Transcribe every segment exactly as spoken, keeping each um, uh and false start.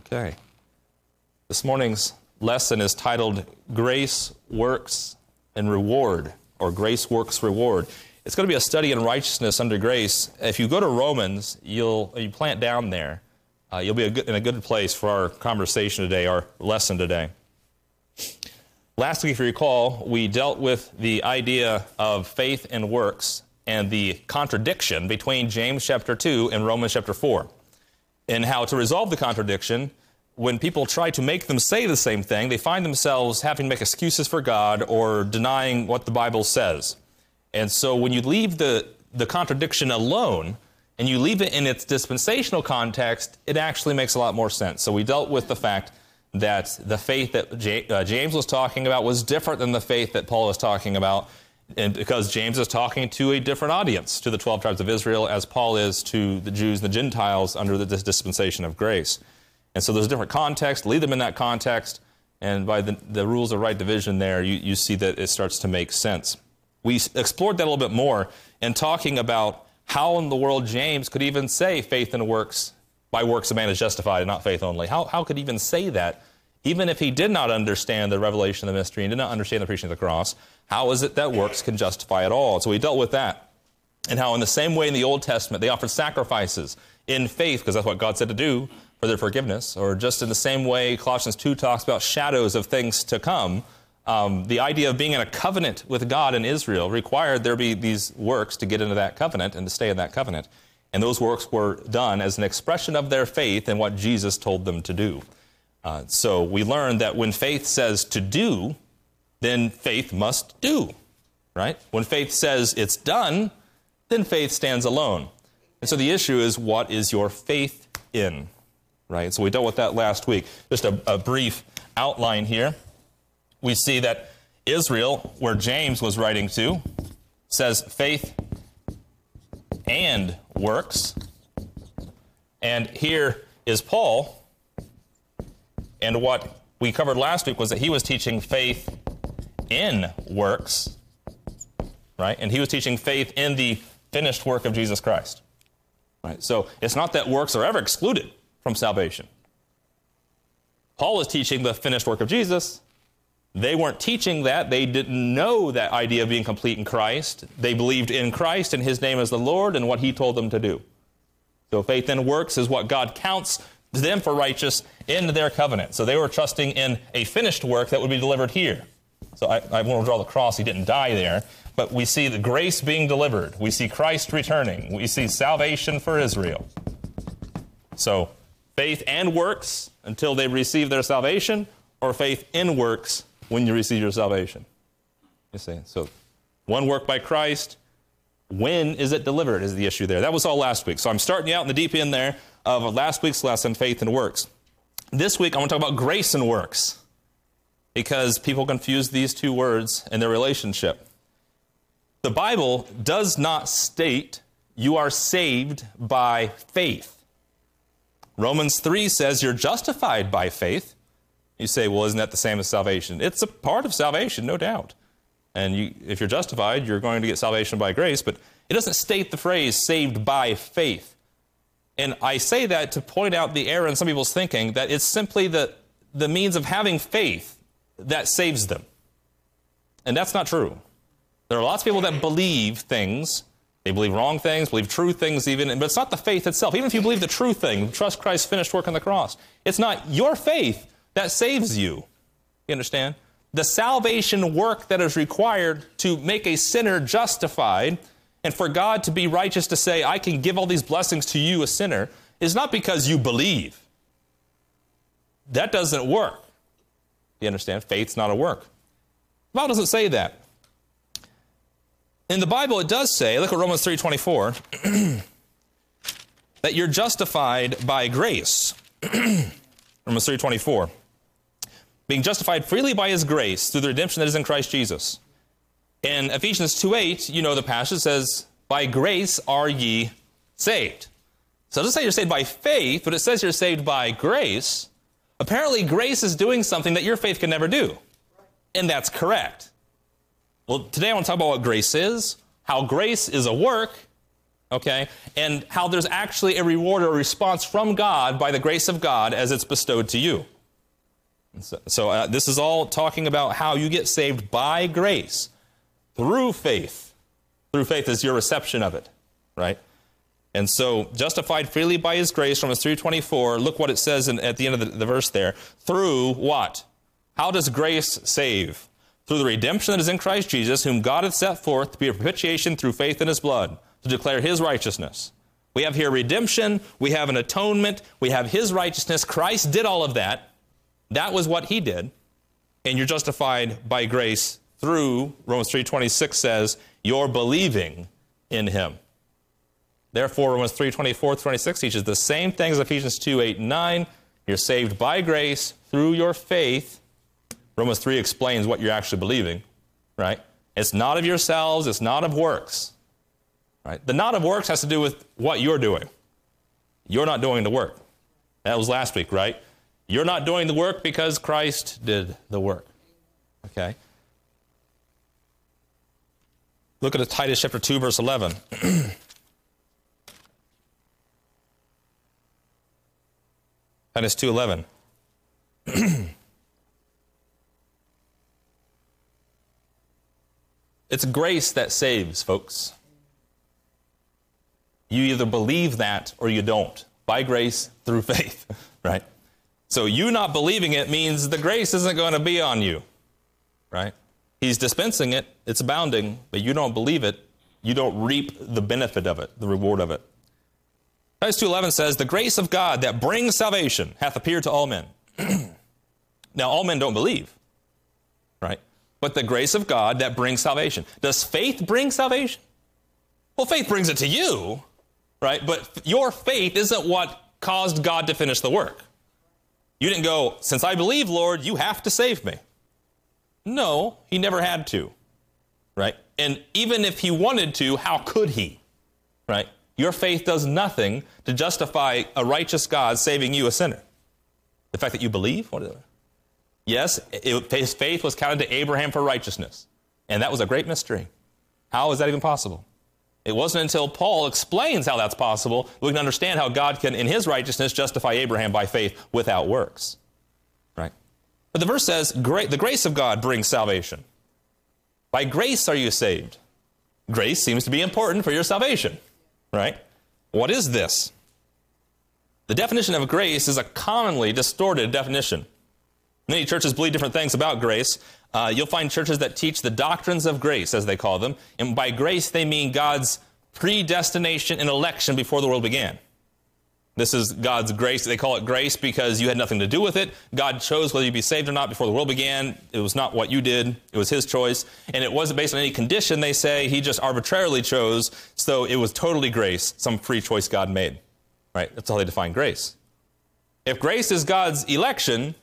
Okay. This morning's lesson is titled Grace, Works, and Reward, or Grace, Works, Reward. It's going to be a study in righteousness under grace. If you go to Romans, you'll you plant down there. Uh, you'll be a good, in a good place for our conversation today, our lesson today. Last week, if you recall, we dealt with the idea of faith and works and the contradiction between James chapter two and Romans chapter four, and how to resolve the contradiction. When people try to make them say the same thing, they find themselves having to make excuses for God or denying what the Bible says. And so when you leave the, the contradiction alone and you leave it in its dispensational context, it actually makes a lot more sense. So we dealt with the fact that the faith that J, uh, James was talking about was different than the faith that Paul is talking about, and because James is talking to a different audience, to the twelve tribes of Israel, as Paul is to the Jews and the Gentiles under the dispensation of grace. And so there's a different context. Leave them in that context, and by the, the rules of right division there, you, you see that it starts to make sense. We explored that a little bit more in talking about how in the world James could even say faith and works, by works a man is justified and not faith only. How, how could he even say that, even if he did not understand the revelation of the mystery and did not understand the preaching of the cross? How is it that works can justify at all? So we dealt with that, and how in the same way in the Old Testament they offered sacrifices in faith, because that's what God said to do, for their forgiveness, or just in the same way Colossians two talks about shadows of things to come. Um, the idea of being in a covenant with God and Israel required there be these works to get into that covenant and to stay in that covenant. And those works were done as an expression of their faith in what Jesus told them to do. Uh, so we learned that when faith says to do, then faith must do, right? When faith says it's done, then faith stands alone. And so the issue is, what is your faith in? Right, so we dealt with that last week. Just a, a brief outline here. We see that Israel, where James was writing to, says faith and works. And here is Paul. And what we covered last week was that he was teaching faith in works. Right, and he was teaching faith in the finished work of Jesus Christ. Right, so it's not that works are ever excluded from salvation. Paul is teaching the finished work of Jesus. They weren't teaching that. They didn't know that idea of being complete in Christ. They believed in Christ and his name as the Lord and what he told them to do. So faith in works is what God counts them for righteous in their covenant. So they were trusting in a finished work that would be delivered here. So I, I want to draw the cross. He didn't die there. But we see the grace being delivered. We see Christ returning. We see salvation for Israel. So faith and works until they receive their salvation, or faith in works when you receive your salvation. You see, so one work by Christ, when is it delivered is the issue there. That was all last week. So I'm starting you out in the deep end there of last week's lesson, faith and works. This week I want to talk about grace and works, because people confuse these two words in their relationship. The Bible does not state you are saved by faith. Romans three says you're justified by faith. You say, well, isn't that the same as salvation? It's a part of salvation, no doubt. And you, if you're justified, you're going to get salvation by grace, but it doesn't state the phrase saved by faith. And I say that to point out the error in some people's thinking that it's simply the, the means of having faith that saves them. And that's not true. There are lots of people that believe things. They believe wrong things, believe true things even, but it's not the faith itself. Even if you believe the true thing, trust Christ's finished work on the cross, it's not your faith that saves you. You understand? The salvation work that is required to make a sinner justified and for God to be righteous to say, I can give all these blessings to you, a sinner, is not because you believe. That doesn't work. You understand? Faith's not a work. The Bible doesn't say that. In the Bible, it does say, look at Romans three twenty-four, that you're justified by grace. Romans three twenty-four. Being justified freely by his grace through the redemption that is in Christ Jesus. In Ephesians two eight, you know the passage says, by grace are ye saved. So it doesn't say you're saved by faith, but it says you're saved by grace. Apparently, grace is doing something that your faith can never do. And that's correct. Well, today I want to talk about what grace is, how grace is a work, okay? And how there's actually a reward or a response from God by the grace of God as it's bestowed to you. So, so uh, this is all talking about how you get saved by grace through faith. Through faith is your reception of it, right? And so, justified freely by his grace, Romans three twenty-four, look what it says in, at the end of the, the verse there. Through what? How does grace save? Through the redemption that is in Christ Jesus, whom God hath set forth to be a propitiation through faith in his blood, to declare his righteousness. We have here redemption, we have an atonement, we have his righteousness. Christ did all of that. That was what he did. And you're justified by grace through, Romans three twenty-six says, you're believing in him. Therefore, Romans three twenty-four to twenty-six teaches the same thing as Ephesians two eight and nine. You're saved by grace through your faith. Romans three explains what you're actually believing, right? It's not of yourselves, it's not of works, right? The not of works has to do with what you're doing. You're not doing the work. That was last week, right? You're not doing the work because Christ did the work, okay? Look at Titus chapter two, verse eleven. Titus two eleven. It's grace that saves, folks. You either believe that or you don't. By grace, through faith, right? So you not believing it means the grace isn't going to be on you, right? He's dispensing it, it's abounding, but you don't believe it, you don't reap the benefit of it, the reward of it. Titus two eleven says, the grace of God that brings salvation hath appeared to all men. Now, all men don't believe, right? But the grace of God that brings salvation. Does faith bring salvation? Well, faith brings it to you, right? But your faith isn't what caused God to finish the work. You didn't go, since I believe, Lord, you have to save me. No, he never had to, right? And even if he wanted to, how could he, right? Your faith does nothing to justify a righteous God saving you, a sinner. The fact that you believe, whatever. Yes, it, his faith was counted to Abraham for righteousness. And that was a great mystery. How is that even possible? It wasn't until Paul explains how that's possible we can understand how God can, in his righteousness, justify Abraham by faith without works. Right? But the verse says, Gra- the grace of God brings salvation. By grace are you saved. Grace seems to be important for your salvation. Right? What is this? The definition of grace is a commonly distorted definition. Many churches believe different things about grace. Uh, you'll find churches that teach the doctrines of grace, as they call them. And by grace, they mean God's predestination and election before the world began. This is God's grace. They call it grace because you had nothing to do with it. God chose whether you'd be saved or not before the world began. It was not what you did. It was his choice. And it wasn't based on any condition, they say. He just arbitrarily chose. So it was totally grace, some free choice God made. Right? That's how they define grace. If grace is God's election,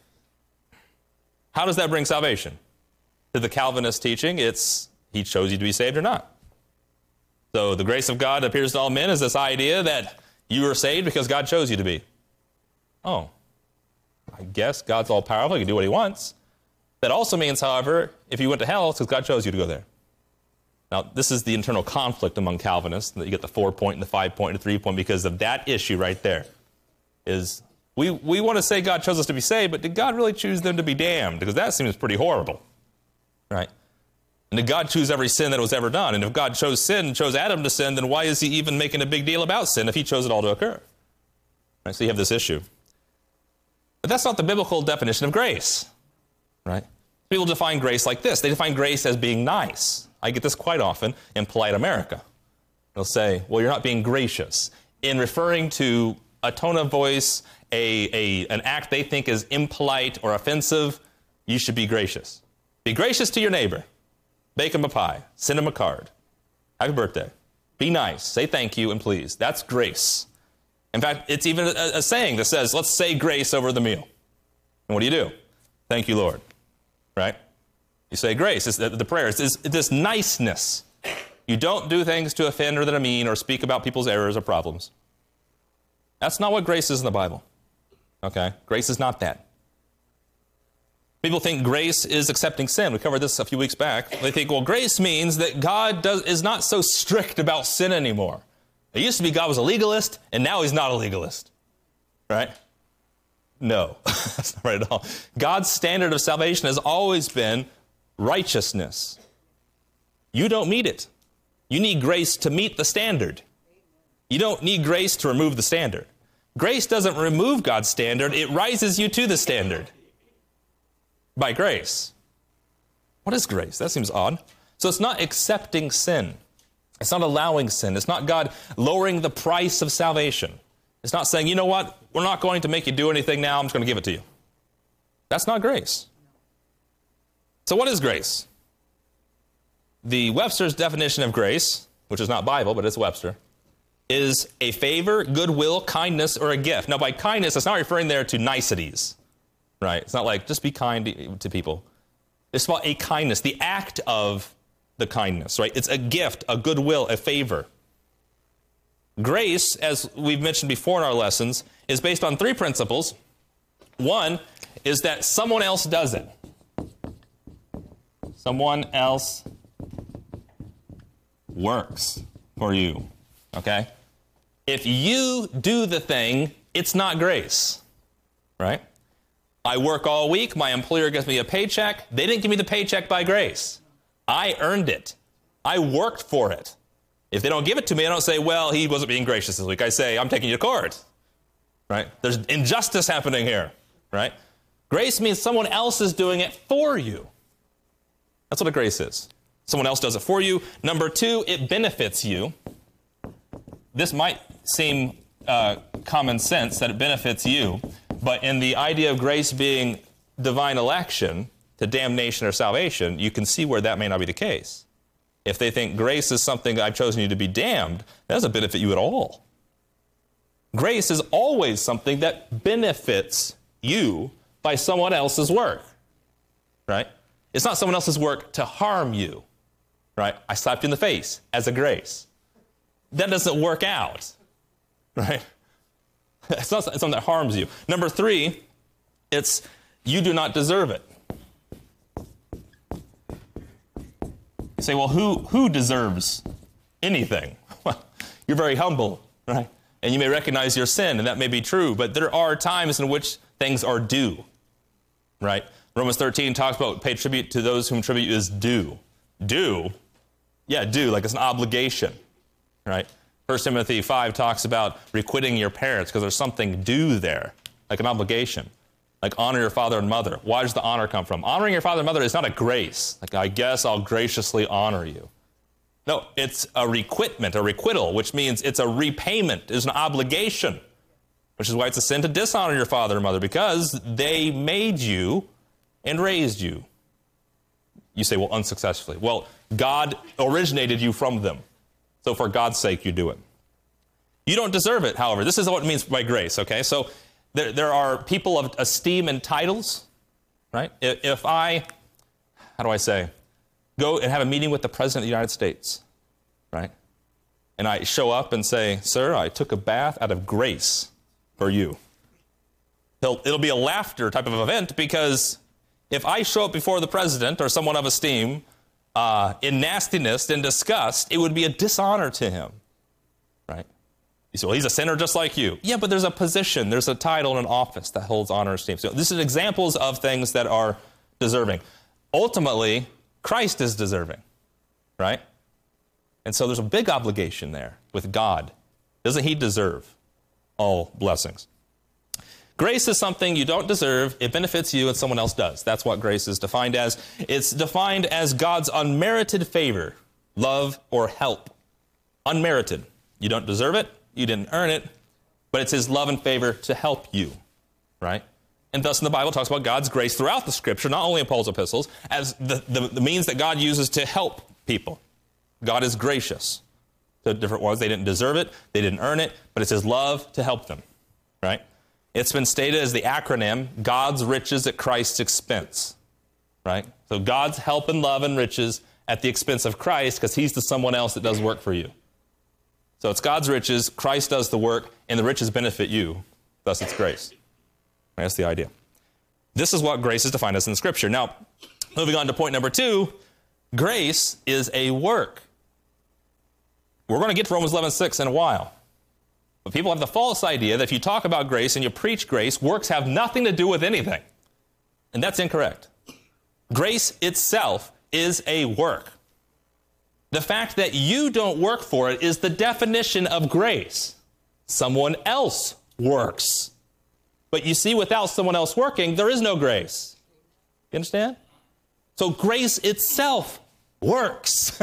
how does that bring salvation? To the Calvinist teaching, it's he chose you to be saved or not. So the grace of God appears to all men is this idea that you are saved because God chose you to be. Oh, I guess God's all-powerful. He can do what he wants. That also means, however, if you went to hell, it's because God chose you to go there. Now, this is the internal conflict among Calvinists, that you get the four-point and the five-point and the three-point because of that issue right there. Is we, we want to say God chose us to be saved, but did God really choose them to be damned? Because that seems pretty horrible, right? And did God choose every sin that was ever done? And if God chose sin and chose Adam to sin, then why is he even making a big deal about sin if he chose it all to occur? Right, so you have this issue. But that's not the biblical definition of grace, right? People define grace like this. They define grace as being nice. I get this quite often in polite America. They'll say, well, you're not being gracious. In referring to a tone of voice, a, a, an act they think is impolite or offensive, you should be gracious. Be gracious to your neighbor. Bake him a pie. Send him a card. Happy birthday. Be nice. Say thank you and please. That's grace. In fact, it's even a, a saying that says, let's say grace over the meal. And what do you do? Thank you, Lord. Right? You say grace. It's the, the prayer. It's this, it's this niceness. You don't do things to offend or that are mean or speak about people's errors or problems. That's not what grace is in the Bible. Okay? Grace is not that. People think grace is accepting sin. We covered this a few weeks back. They think, well, grace means that God does, is not so strict about sin anymore. It used to be God was a legalist, and now he's not a legalist, right? No, that's not right at all. God's standard of salvation has always been righteousness. You don't meet it. You need grace to meet the standard. You don't need grace to remove the standard. Grace doesn't remove God's standard. It rises you to the standard by grace. What is grace? That seems odd. So it's not accepting sin. It's not allowing sin. It's not God lowering the price of salvation. It's not saying, you know what, we're not going to make you do anything now, I'm just going to give it to you. That's not grace. So what is grace? The Webster's definition of grace, which is not Bible, but it's Webster, is a favor, goodwill, kindness, or a gift. Now, by kindness, it's not referring there to niceties, right? It's not like, just be kind to people. It's about a kindness, the act of the kindness, right? It's a gift, a goodwill, a favor. Grace, as we've mentioned before in our lessons, is based on three principles. One is that someone else does it. Someone else works for you, okay? If you do the thing, it's not grace, right? I work all week. My employer gives me a paycheck. They didn't give me the paycheck by grace. I earned it. I worked for it. If they don't give it to me, I don't say, well, he wasn't being gracious this week. I say, I'm taking you to court, right? There's injustice happening here, right? Grace means someone else is doing it for you. That's what a grace is. Someone else does it for you. Number two, it benefits you. This might seem uh, common sense that it benefits you, but in the idea of grace being divine election to damnation or salvation, you can see where that may not be the case. If they think grace is something I've chosen you to be damned, that doesn't benefit you at all. Grace is always something that benefits you by someone else's work, right? It's not someone else's work to harm you, right? I slapped you in the face as a grace. That doesn't work out, right? It's not something that harms you. Number three, it's you do not deserve it. You say, well, who, who deserves anything? Well, you're very humble, right? And you may recognize your sin, and that may be true, but there are times in which things are due, right? Romans thirteen talks about pay tribute to those whom tribute is due. Due? Yeah, due, like it's an obligation, right? First Timothy five talks about requiting your parents because there's something due there, like an obligation. Like honor your father and mother. Why does the honor come from? Honoring your father and mother is not a grace. Like, I guess I'll graciously honor you. No, it's a requitment, a requital, which means it's a repayment, it's an obligation, which is why it's a sin to dishonor your father and mother, because they made you and raised you. You say, well, unsuccessfully. Well, God originated you from them. So for God's sake, you do it. You don't deserve it, however. This is what it means by grace, okay? So there, there are people of esteem and titles, right? If, if I, how do I say, go and have a meeting with the President of the United States, right? And I show up and say, sir, I took a bath out of grace for you. He'll, it'll be a laughter type of event, because if I show up before the president or someone of esteem uh, in nastiness and disgust, it would be a dishonor to him, right? You say, well, he's a sinner just like you. Yeah, but there's a position, there's a title and an office that holds honor and esteem. So this is examples of things that are deserving. Ultimately, Christ is deserving, right? And so there's a big obligation there with God. Doesn't he deserve all blessings? Grace is something you don't deserve. It benefits you and someone else does. That's what grace is defined as. It's defined as God's unmerited favor, love, or help. Unmerited. You don't deserve it. You didn't earn it. But it's his love and favor to help you, right? And thus, in the Bible, talks about God's grace throughout the Scripture, not only in Paul's epistles, as the, the, the means that God uses to help people. God is gracious to different ones. They didn't deserve it. They didn't earn it. But it's his love to help them, right? It's been stated as the acronym, God's riches at Christ's expense, right? So God's help and love and riches at the expense of Christ, because he's the someone else that does work for you. So it's God's riches, Christ does the work, and the riches benefit you. Thus it's grace. That's the idea. This is what grace is defined as in Scripture. Now, moving on to point number two, grace is a work. We're going to get to Romans eleven six in a while. But people have the false idea that if you talk about grace and you preach grace, works have nothing to do with anything. And that's incorrect. Grace itself is a work. The fact that you don't work for it is the definition of grace. Someone else works. But you see, without someone else working, there is no grace. You understand? So grace itself works.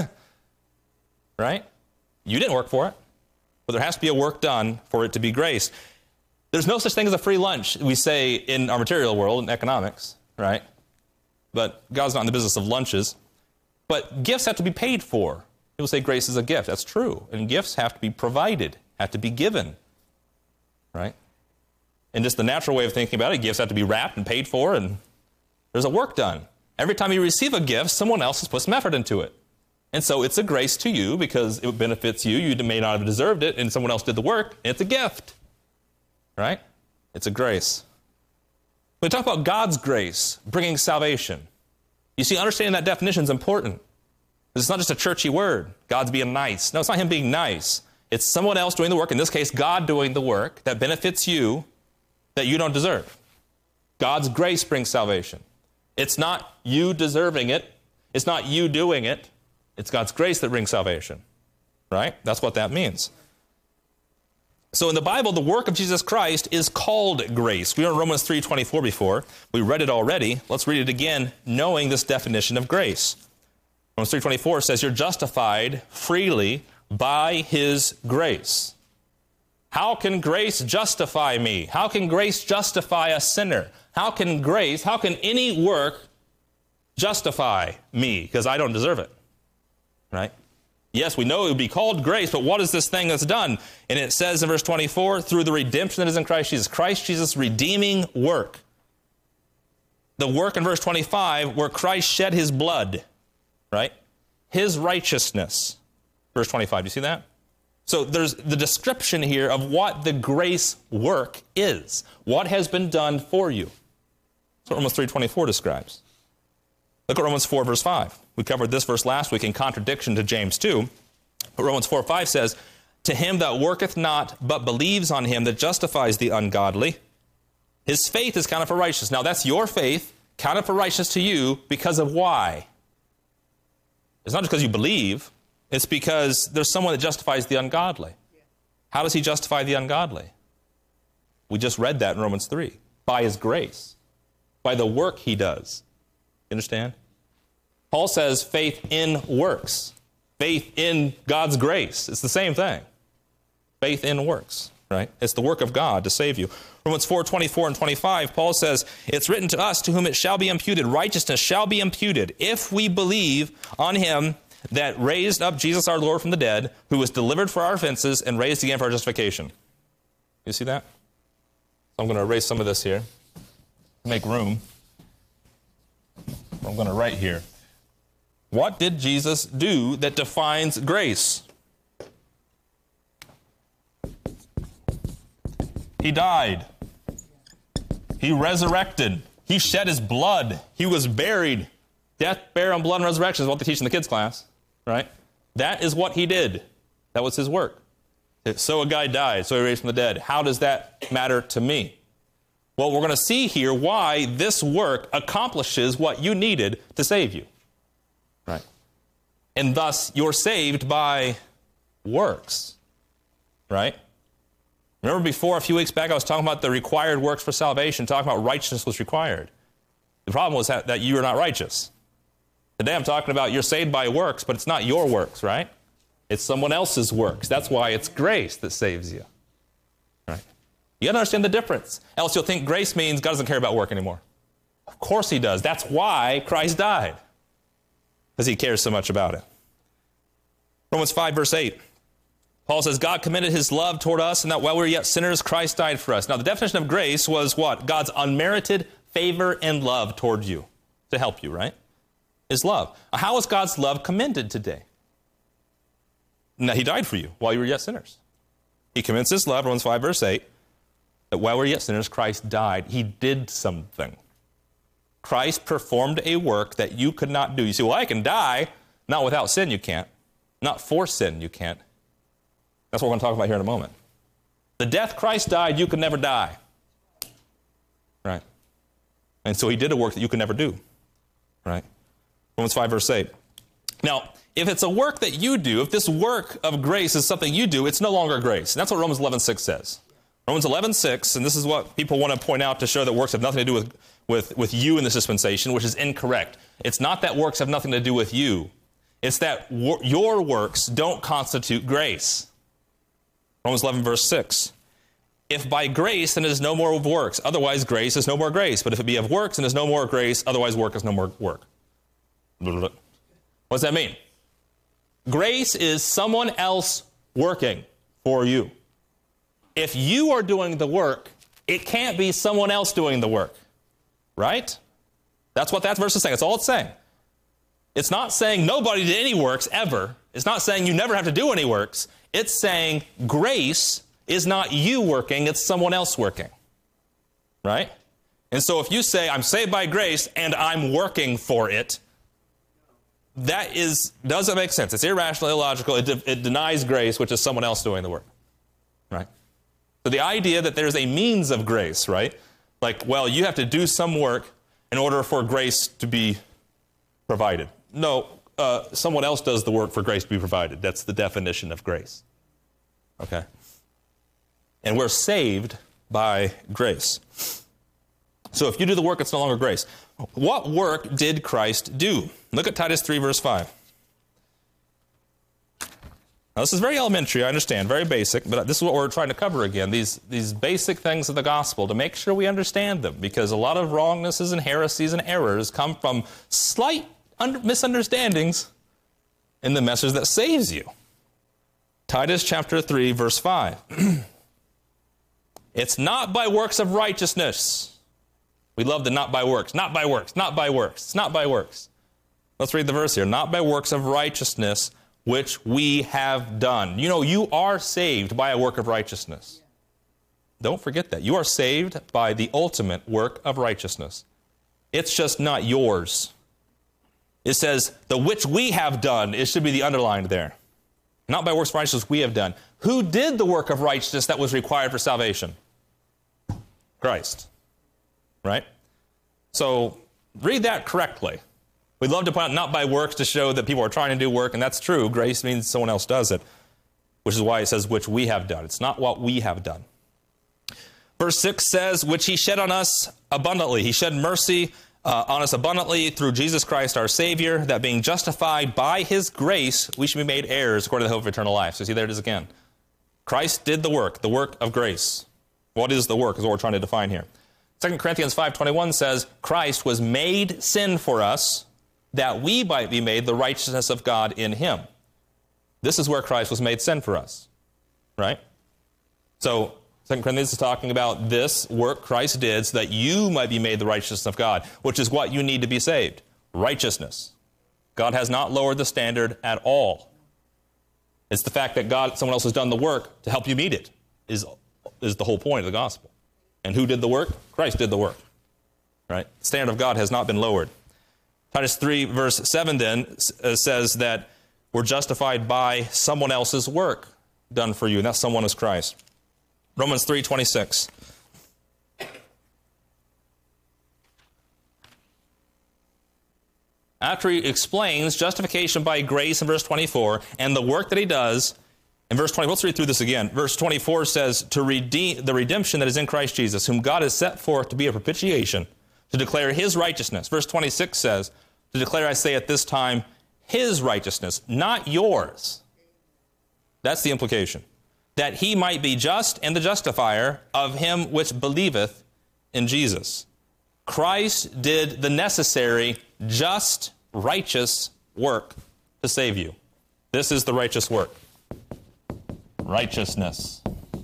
Right? You didn't work for it. But there has to be a work done for it to be grace. There's no such thing as a free lunch, we say in our material world, in economics, right? But God's not in the business of lunches. But gifts have to be paid for. People say grace is a gift. That's true. And gifts have to be provided, have to be given, right? And just the natural way of thinking about it, gifts have to be wrapped and paid for, and there's a work done. Every time you receive a gift, someone else has put some effort into it. And so it's a grace to you because it benefits you. You may not have deserved it, and someone else did the work, and it's a gift, right? It's a grace. When we talk about God's grace bringing salvation, you see, understanding that definition is important. It's not just a churchy word, God's being nice. No, it's not him being nice. It's someone else doing the work, in this case, God doing the work that benefits you that you don't deserve. God's grace brings salvation. It's not you deserving it. It's not you doing it. It's God's grace that brings salvation, right? That's what that means. So in the Bible, the work of Jesus Christ is called grace. We were in Romans three twenty-four before. We read it already. Let's read it again, knowing this definition of grace. Romans three twenty-four says, you're justified freely by his grace. How can grace justify me? How can grace justify a sinner? How can grace, how can any work justify me? Because I don't deserve it, right? Yes, we know it would be called grace, but what is this thing that's done? And it says in verse twenty-four, through the redemption that is in Christ Jesus. Christ Jesus' redeeming work. The work in verse twenty-five where Christ shed his blood, right? His righteousness. Verse twenty-five, do you see that? So there's the description here of what the grace work is. What has been done for you. That's what Romans three twenty-four describes. Look at Romans four, verse five. We covered this verse last week in contradiction to James two. But Romans four, five says, to him that worketh not, but believes on him that justifies the ungodly, his faith is counted for righteousness. Now that's your faith, counted for righteousness to you, because of why? It's not just because you believe. It's because there's someone that justifies the ungodly. How does he justify the ungodly? We just read that in Romans three. By his grace. By the work he does. You understand? Paul says faith in works. Faith in God's grace. It's the same thing. Faith in works, right? It's the work of God to save you. Romans four, twenty-four and twenty-five, Paul says, it's written to us to whom it shall be imputed. Righteousness shall be imputed if we believe on him that raised up Jesus our Lord from the dead, who was delivered for our offenses and raised again for our justification. You see that? I'm going to erase some of this here. Make room. I'm going to write here. What did Jesus do that defines grace? He died. He resurrected. He shed his blood. He was buried. Death, burial, and blood and resurrection is what they teach in the kids' class, right? That is what he did. That was his work. So a guy died, so he raised from the dead. How does that matter to me? Well, we're going to see here why this work accomplishes what you needed to save you, right? And thus, you're saved by works, right? Remember before, a few weeks back, I was talking about the required works for salvation, talking about righteousness was required. The problem was that, that you are not righteous. Today I'm talking about you're saved by works, but it's not your works, right? It's someone else's works. That's why it's grace that saves you, right? You got to understand the difference. Else you'll think grace means God doesn't care about work anymore. Of course he does. That's why Christ died, because he cares so much about it. Romans five, verse eight. Paul says, God commended his love toward us, and that while we were yet sinners, Christ died for us. Now, the definition of grace was what? God's unmerited favor and love toward you to help you, right? Is love. How is God's love commended today? Now, he died for you while you were yet sinners. He commends his love, Romans five, verse eight, that while we were yet sinners, Christ died. He did something. Christ performed a work that you could not do. You say, well, I can die. Not without sin, you can't. Not for sin, you can't. That's what we're going to talk about here in a moment. The death Christ died, you could never die. Right? And so he did a work that you could never do. Right? Romans five, verse eight. Now, if it's a work that you do, if this work of grace is something you do, it's no longer grace. And that's what Romans eleven six says. Romans eleven six, and this is what people want to point out to show that works have nothing to do with, with, with you in this dispensation, which is incorrect. It's not that works have nothing to do with you. It's that wor- your works don't constitute grace. Romans eleven, verse six. If by grace, then it is no more of works. Otherwise, grace is no more grace. But if it be of works, then it is no more grace. Otherwise, work is no more work. What does that mean? Grace is someone else working for you. If you are doing the work, it can't be someone else doing the work. Right? That's what that verse is saying. That's all it's saying. It's not saying nobody did any works ever. It's not saying you never have to do any works. It's saying grace is not you working, it's someone else working. Right? And so if you say, I'm saved by grace and I'm working for it, that is, doesn't make sense. It's irrational, illogical. It, de- it denies grace, which is someone else doing the work. Right? So the idea that there's a means of grace, right? Like, well, you have to do some work in order for grace to be provided. No, uh, someone else does the work for grace to be provided. That's the definition of grace. Okay? And we're saved by grace. So if you do the work, it's no longer grace. What work did Christ do? Look at Titus three, verse five. Now, this is very elementary, I understand, very basic, but this is what we're trying to cover again, these, these basic things of the gospel, to make sure we understand them, because a lot of wrongnesses and heresies and errors come from slight under, misunderstandings in the message that saves you. Titus chapter three, verse five. It's not by works of righteousness. We love the not by works, not by works, not by works. It's not by works. Let's read the verse here. Not by works of righteousness, which we have done. You know, you are saved by a work of righteousness. Don't forget that. You are saved by the ultimate work of righteousness. It's just not yours. It says, the which we have done. It should be the underlined there. Not by works of righteousness we have done. Who did the work of righteousness that was required for salvation? Christ. Right? So, read that correctly. We'd love to point out not by works to show that people are trying to do work, and that's true. Grace means someone else does it, which is why it says, which we have done. It's not what we have done. Verse six says, which he shed on us abundantly. He shed mercy uh, on us abundantly through Jesus Christ our Savior, that being justified by his grace, we should be made heirs according to the hope of eternal life. So see, there it is again. Christ did the work, the work of grace. What is the work is what we're trying to define here. Second Corinthians five twenty-one says, Christ was made sin for us, that we might be made the righteousness of God in him. This is where Christ was made sin for us. Right? So, Second Corinthians is talking about this work Christ did so that you might be made the righteousness of God, which is what you need to be saved. Righteousness. God has not lowered the standard at all. It's the fact that God, someone else has done the work to help you meet it, is, is the whole point of the gospel. And who did the work? Christ did the work. Right? The standard of God has not been lowered. Titus three, verse seven then says that we're justified by someone else's work done for you, and that someone is Christ. Romans three twenty-six. After he explains justification by grace in verse twenty-four and the work that he does, in verse twenty, let's read through this again. Verse twenty-four says, to redeem the redemption that is in Christ Jesus, whom God has set forth to be a propitiation, to declare his righteousness. Verse twenty-six says, to declare, I say at this time, his righteousness, not yours. That's the implication. That he might be just and the justifier of him which believeth in Jesus. Christ did the necessary, just, righteous work to save you. This is the righteous work. Righteousness.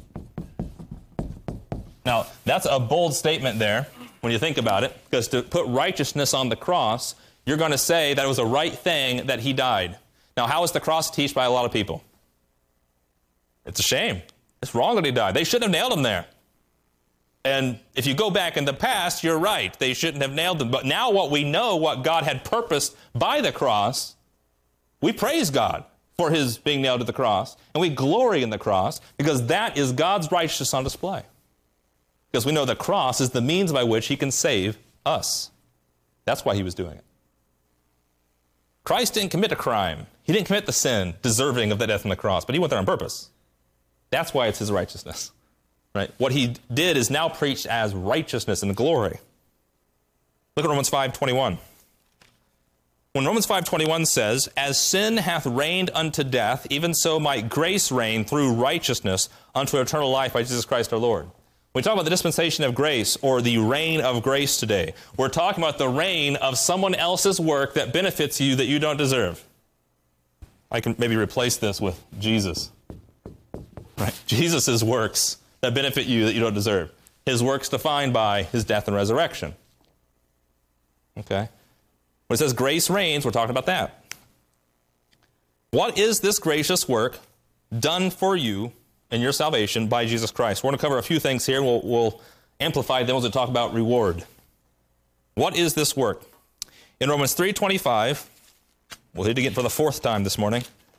Now, that's a bold statement there when you think about it, because to put righteousness on the cross, you're going to say that it was a right thing that he died. Now, how is the cross teached by a lot of people? It's a shame. It's wrong that he died. They shouldn't have nailed him there. And if you go back in the past, you're right. They shouldn't have nailed him. But now what we know, what God had purposed by the cross, we praise God for his being nailed to the cross, and we glory in the cross because that is God's righteousness on display. Because we know the cross is the means by which he can save us. That's why he was doing it. Christ didn't commit a crime. He didn't commit the sin deserving of the death on the cross, but he went there on purpose. That's why it's his righteousness. Right? What he did is now preached as righteousness and glory. Look at Romans five twenty-one. When Romans five twenty-one says, "As sin hath reigned unto death, even so might grace reign through righteousness unto eternal life by Jesus Christ our Lord." When we talk about the dispensation of grace or the reign of grace today, we're talking about the reign of someone else's work that benefits you that you don't deserve. I can maybe replace this with Jesus. Right? Jesus' works that benefit you that you don't deserve. His works defined by his death and resurrection. Okay? When it says grace reigns, we're talking about that. What is this gracious work done for you in your salvation by Jesus Christ? We're going to cover a few things here. We'll, we'll amplify them as we talk about reward. What is this work? In Romans three twenty-five, we'll hit it again for the fourth time this morning.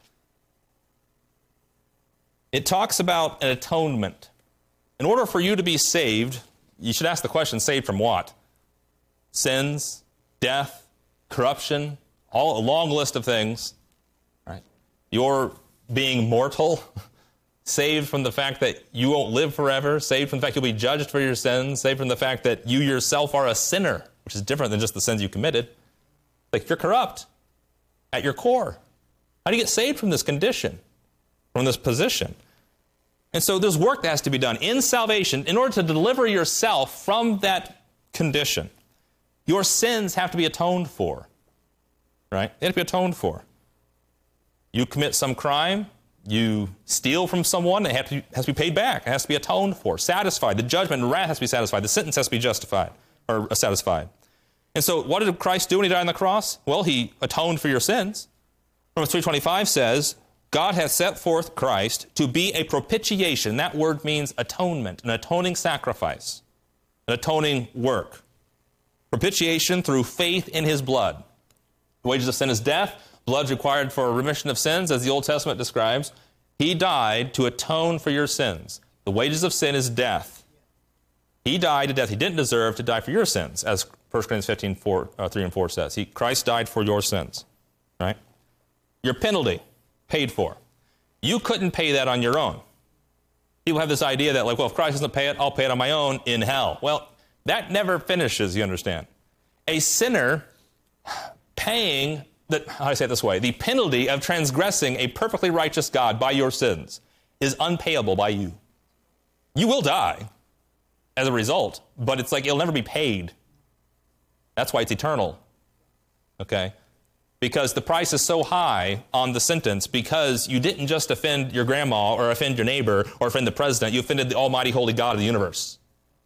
It talks about an atonement. In order for you to be saved, you should ask the question, saved from what? Sins, death, corruption, all a long list of things. Right? You're being mortal, saved from the fact that you won't live forever, saved from the fact you'll be judged for your sins, saved from the fact that you yourself are a sinner, which is different than just the sins you committed. Like you're corrupt at your core. How do you get saved from this condition, from this position? And so there's work that has to be done in salvation in order to deliver yourself from that condition. Your sins have to be atoned for, right? They have to be atoned for. You commit some crime, you steal from someone, it has to, be, has to be paid back. It has to be atoned for, satisfied. The judgment and wrath has to be satisfied. The sentence has to be justified or satisfied. And so what did Christ do when he died on the cross? Well, he atoned for your sins. Romans three twenty-five says, God hath set forth Christ to be a propitiation. That word means atonement, an atoning sacrifice, an atoning work. Propitiation through faith in his blood. The wages of sin is death. Blood's required for remission of sins, as the Old Testament describes. He died to atone for your sins. The wages of sin is death. He died a death he didn't deserve to die for your sins, as First Corinthians fifteen, four, uh, three and four says. He, Christ died for your sins. Right? Your penalty, paid for. You couldn't pay that on your own. People have this idea that, like, well, if Christ doesn't pay it, I'll pay it on my own in hell. Well, that never finishes, you understand. A sinner paying, the, how do I say it this way, the penalty of transgressing a perfectly righteous God by your sins is unpayable by you. You will die as a result, but it's like it'll never be paid. That's why it's eternal. Okay? Because the price is so high on the sentence because you didn't just offend your grandma or offend your neighbor or offend the president. You offended the almighty holy God of the universe.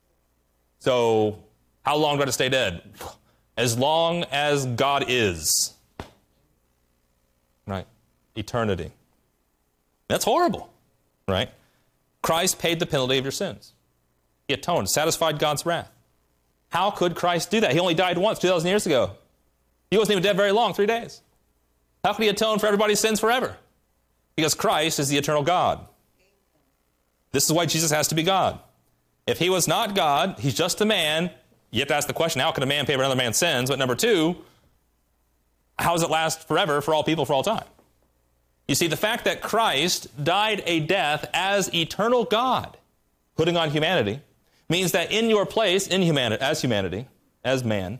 So how long do I have to stay dead? As long as God is. Right? Eternity. That's horrible. Right? Christ paid the penalty of your sins. He atoned, satisfied God's wrath. How could Christ do that? He only died once, two thousand years ago. He wasn't even dead very long, three days. How could he atone for everybody's sins forever? Because Christ is the eternal God. This is why Jesus has to be God. If he was not God, he's just a man. You have to ask the question, how can a man pay for another man's sins? But number two, how does it last forever for all people for all time? You see, the fact that Christ died a death as eternal God, putting on humanity, means that in your place, in humanity, as humanity, as man,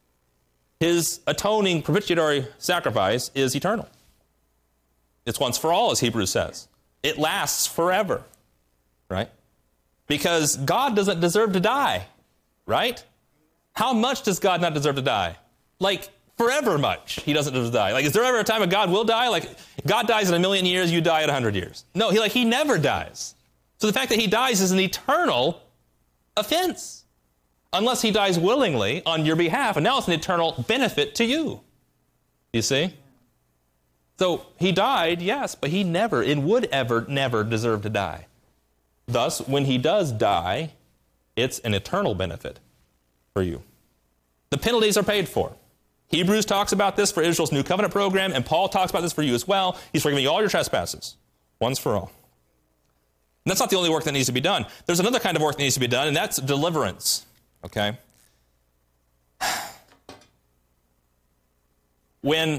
his atoning propitiatory sacrifice is eternal. It's once for all, as Hebrews says. It lasts forever, right? Because God doesn't deserve to die, right? How much does God not deserve to die? Like, forever much he doesn't deserve to die. Like, is there ever a time when God will die? Like, God dies in a million years, you die in a hundred years. No, he like he never dies. So the fact that he dies is an eternal offense. Unless he dies willingly on your behalf, and now it's an eternal benefit to you. You see? So he died, yes, but he never and would ever never deserve to die. Thus, when he does die, it's an eternal benefit for you. The penalties are paid for. Hebrews talks about this for Israel's New Covenant program, and Paul talks about this for you as well. He's forgiving you all your trespasses, once for all. And that's not the only work that needs to be done. There's another kind of work that needs to be done, and that's deliverance. Okay? When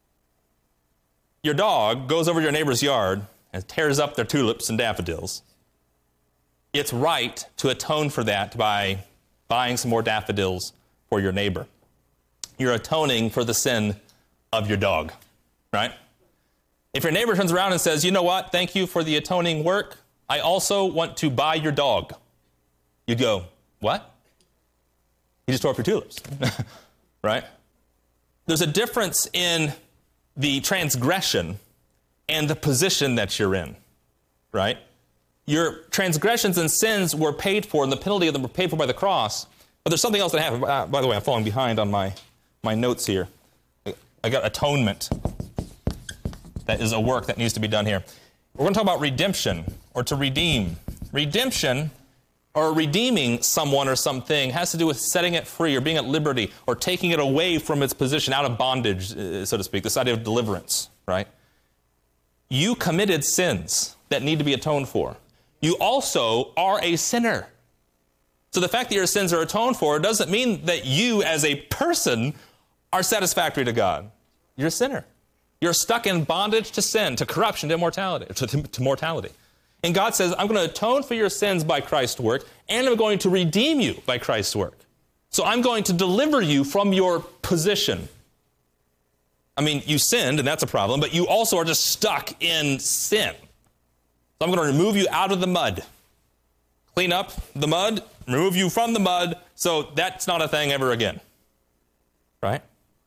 your dog goes over to your neighbor's yard and tears up their tulips and daffodils, it's right to atone for that by buying some more daffodils for your neighbor. You're atoning for the sin of your dog, right? If your neighbor turns around and says, you know what, thank you for the atoning work, I also want to buy your dog, you'd go, what? You just tore up your tulips, right? There's a difference in the transgression and the position that you're in, right? Your transgressions and sins were paid for, and the penalty of them were paid for by the cross. But there's something else that happened. Uh, by the way, I'm falling behind on my, my notes here. I got atonement. That is a work that needs to be done here. We're going to talk about redemption, or to redeem. Redemption, or redeeming someone or something, has to do with setting it free, or being at liberty, or taking it away from its position, out of bondage, so to speak. This idea of deliverance, right? You committed sins that need to be atoned for. You also are a sinner. So the fact that your sins are atoned for doesn't mean that you as a person are satisfactory to God. You're a sinner. You're stuck in bondage to sin, to corruption, to immortality, to, to mortality. And God says, I'm going to atone for your sins by Christ's work, and I'm going to redeem you by Christ's work. So I'm going to deliver you from your position. I mean, you sinned, and that's a problem, but you also are just stuck in sin. So I'm going to remove you out of the mud. Clean up the mud, remove you from the mud, so that's not a thing ever again. Right?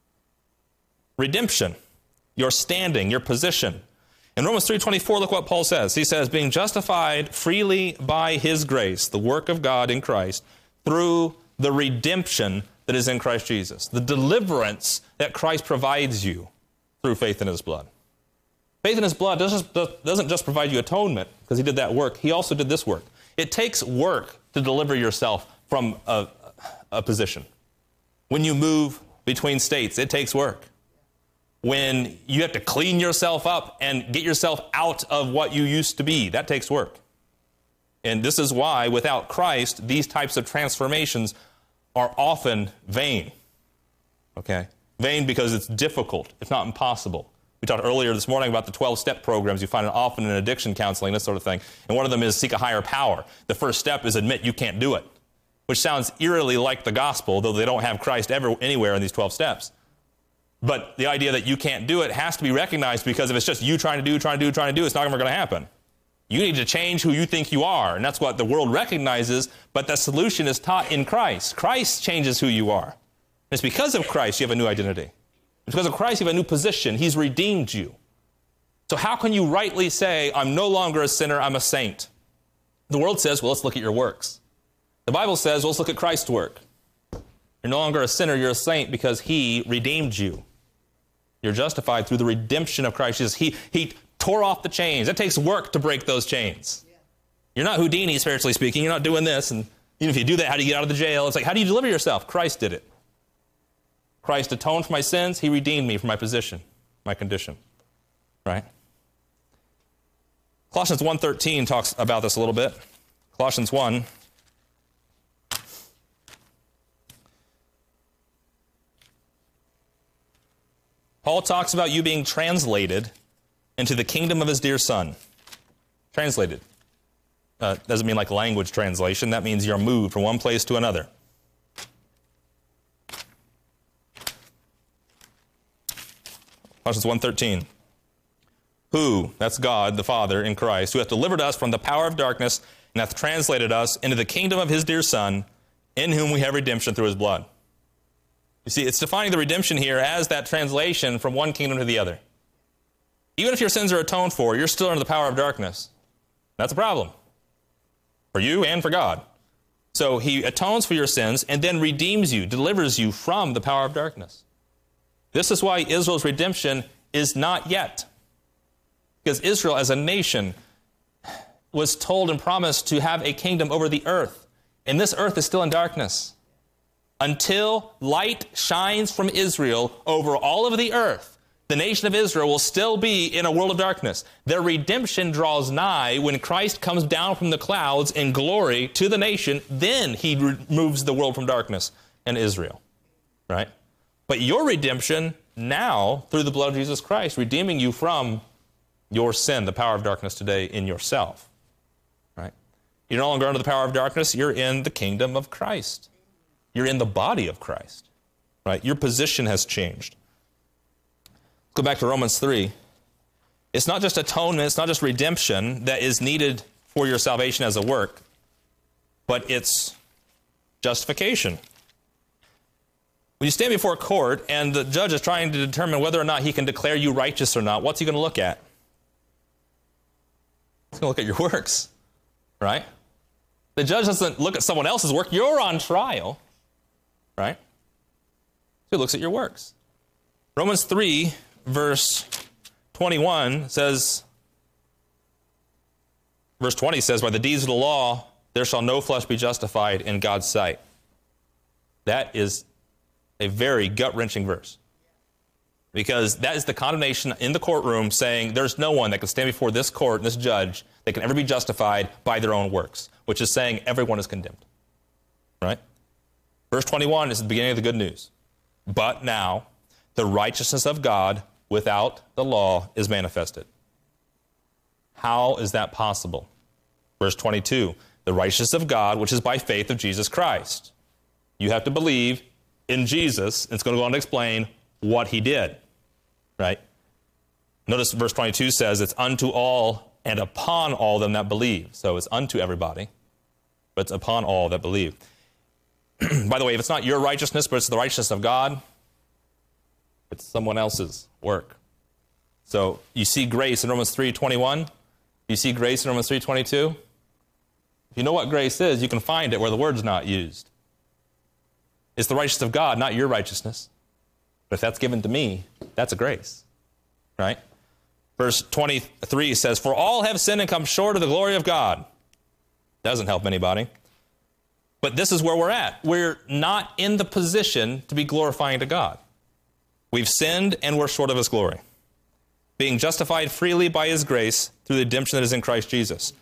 Redemption, your standing, your position. In Romans three twenty-four, look what Paul says. He says, being justified freely by his grace, the work of God in Christ, through the redemption that is in Christ Jesus, the deliverance that Christ provides you through faith in his blood. Faith in his blood doesn't just provide you atonement, because he did that work. He also did this work. It takes work to deliver yourself from a, a position. When you move between states, it takes work. When you have to clean yourself up and get yourself out of what you used to be, that takes work. And this is why, without Christ, these types of transformations are often vain. Okay? Vain because it's difficult, if not impossible. We talked earlier this morning about the twelve-step programs you find often in addiction counseling, this sort of thing. And one of them is seek a higher power. The first step is admit you can't do it, which sounds eerily like the gospel, though they don't have Christ ever anywhere in these twelve steps. But the idea that you can't do it has to be recognized, because if it's just you trying to do, trying to do, trying to do, it's not ever going to happen. You need to change who you think you are, and that's what the world recognizes, but the solution is taught in Christ. Christ changes who you are. And it's because of Christ you have a new identity. It's because of Christ you have a new position. He's redeemed you. So how can you rightly say, I'm no longer a sinner, I'm a saint? The world says, well, let's look at your works. The Bible says, well, let's look at Christ's work. You're no longer a sinner, you're a saint because he redeemed you. You're justified through the redemption of Christ Jesus. He, he tore off the chains. It takes work to break those chains. Yeah. You're not Houdini, spiritually speaking. You're not doing this. And even if you do that, how do you get out of the jail? It's like, how do you deliver yourself? Christ did it. Christ atoned for my sins. He redeemed me from my position, my condition. Right? Colossians one thirteen talks about this a little bit. Colossians one. Paul talks about you being translated into the kingdom of his dear Son. Translated. Uh, doesn't mean like language translation. That means you're moved from one place to another. Colossians one thirteen. Who, that's God, the Father, in Christ, who hath delivered us from the power of darkness and hath translated us into the kingdom of his dear Son, in whom we have redemption through his blood. You see, it's defining the redemption here as that translation from one kingdom to the other. Even if your sins are atoned for, you're still under the power of darkness. That's a problem. For you and for God. So he atones for your sins and then redeems you, delivers you from the power of darkness. This is why Israel's redemption is not yet. Because Israel as a nation was told and promised to have a kingdom over the earth. And this earth is still in darkness. until light shines from Israel over all of the earth, the nation of Israel will still be in a world of darkness. Their redemption draws nigh when Christ comes down from the clouds in glory to the nation. Then he removes the world from darkness and Israel, right? But your redemption now, through the blood of Jesus Christ, redeeming you from your sin, the power of darkness today in yourself, right? You're no longer under the power of darkness. You're in the kingdom of Christ. You're in the body of Christ, right? Your position has changed. Go back to Romans three. It's not just atonement, it's not just redemption that is needed for your salvation as a work, but it's justification. When you stand before a court and the judge is trying to determine whether or not he can declare you righteous or not, what's he going to look at? He's going to look at your works, right? The judge doesn't look at someone else's work. You're on trial, right? He looks at your works. Romans three, verse twenty-one says, verse twenty says, by the deeds of the law, there shall no flesh be justified in God's sight. That is a very gut-wrenching verse. Because that is the condemnation in the courtroom saying there's no one that can stand before this court and this judge that can ever be justified by their own works, which is saying everyone is condemned. Right? Verse twenty-one is the beginning of the good news. But now, the righteousness of God without the law is manifested. How is that possible? Verse twenty-two, the righteousness of God, which is by faith of Jesus Christ. You have to believe in Jesus, and it's going to go on to explain what he did, right? Notice verse twenty-two says it's unto all and upon all them that believe. So it's unto everybody, but it's upon all that believe. By the way, if it's not your righteousness, but it's the righteousness of God, it's someone else's work. So you see grace in Romans three twenty-one. You see grace in Romans three twenty-two. If you know what grace is, you can find it where the word's not used. It's the righteousness of God, not your righteousness. But if that's given to me, that's a grace, right? Verse twenty-three says, for all have sinned and come short of the glory of God. Doesn't help anybody. But this is where we're at. We're not in the position to be glorifying to God. We've sinned and we're short of his glory, being justified freely by his grace through the redemption that is in Christ Jesus.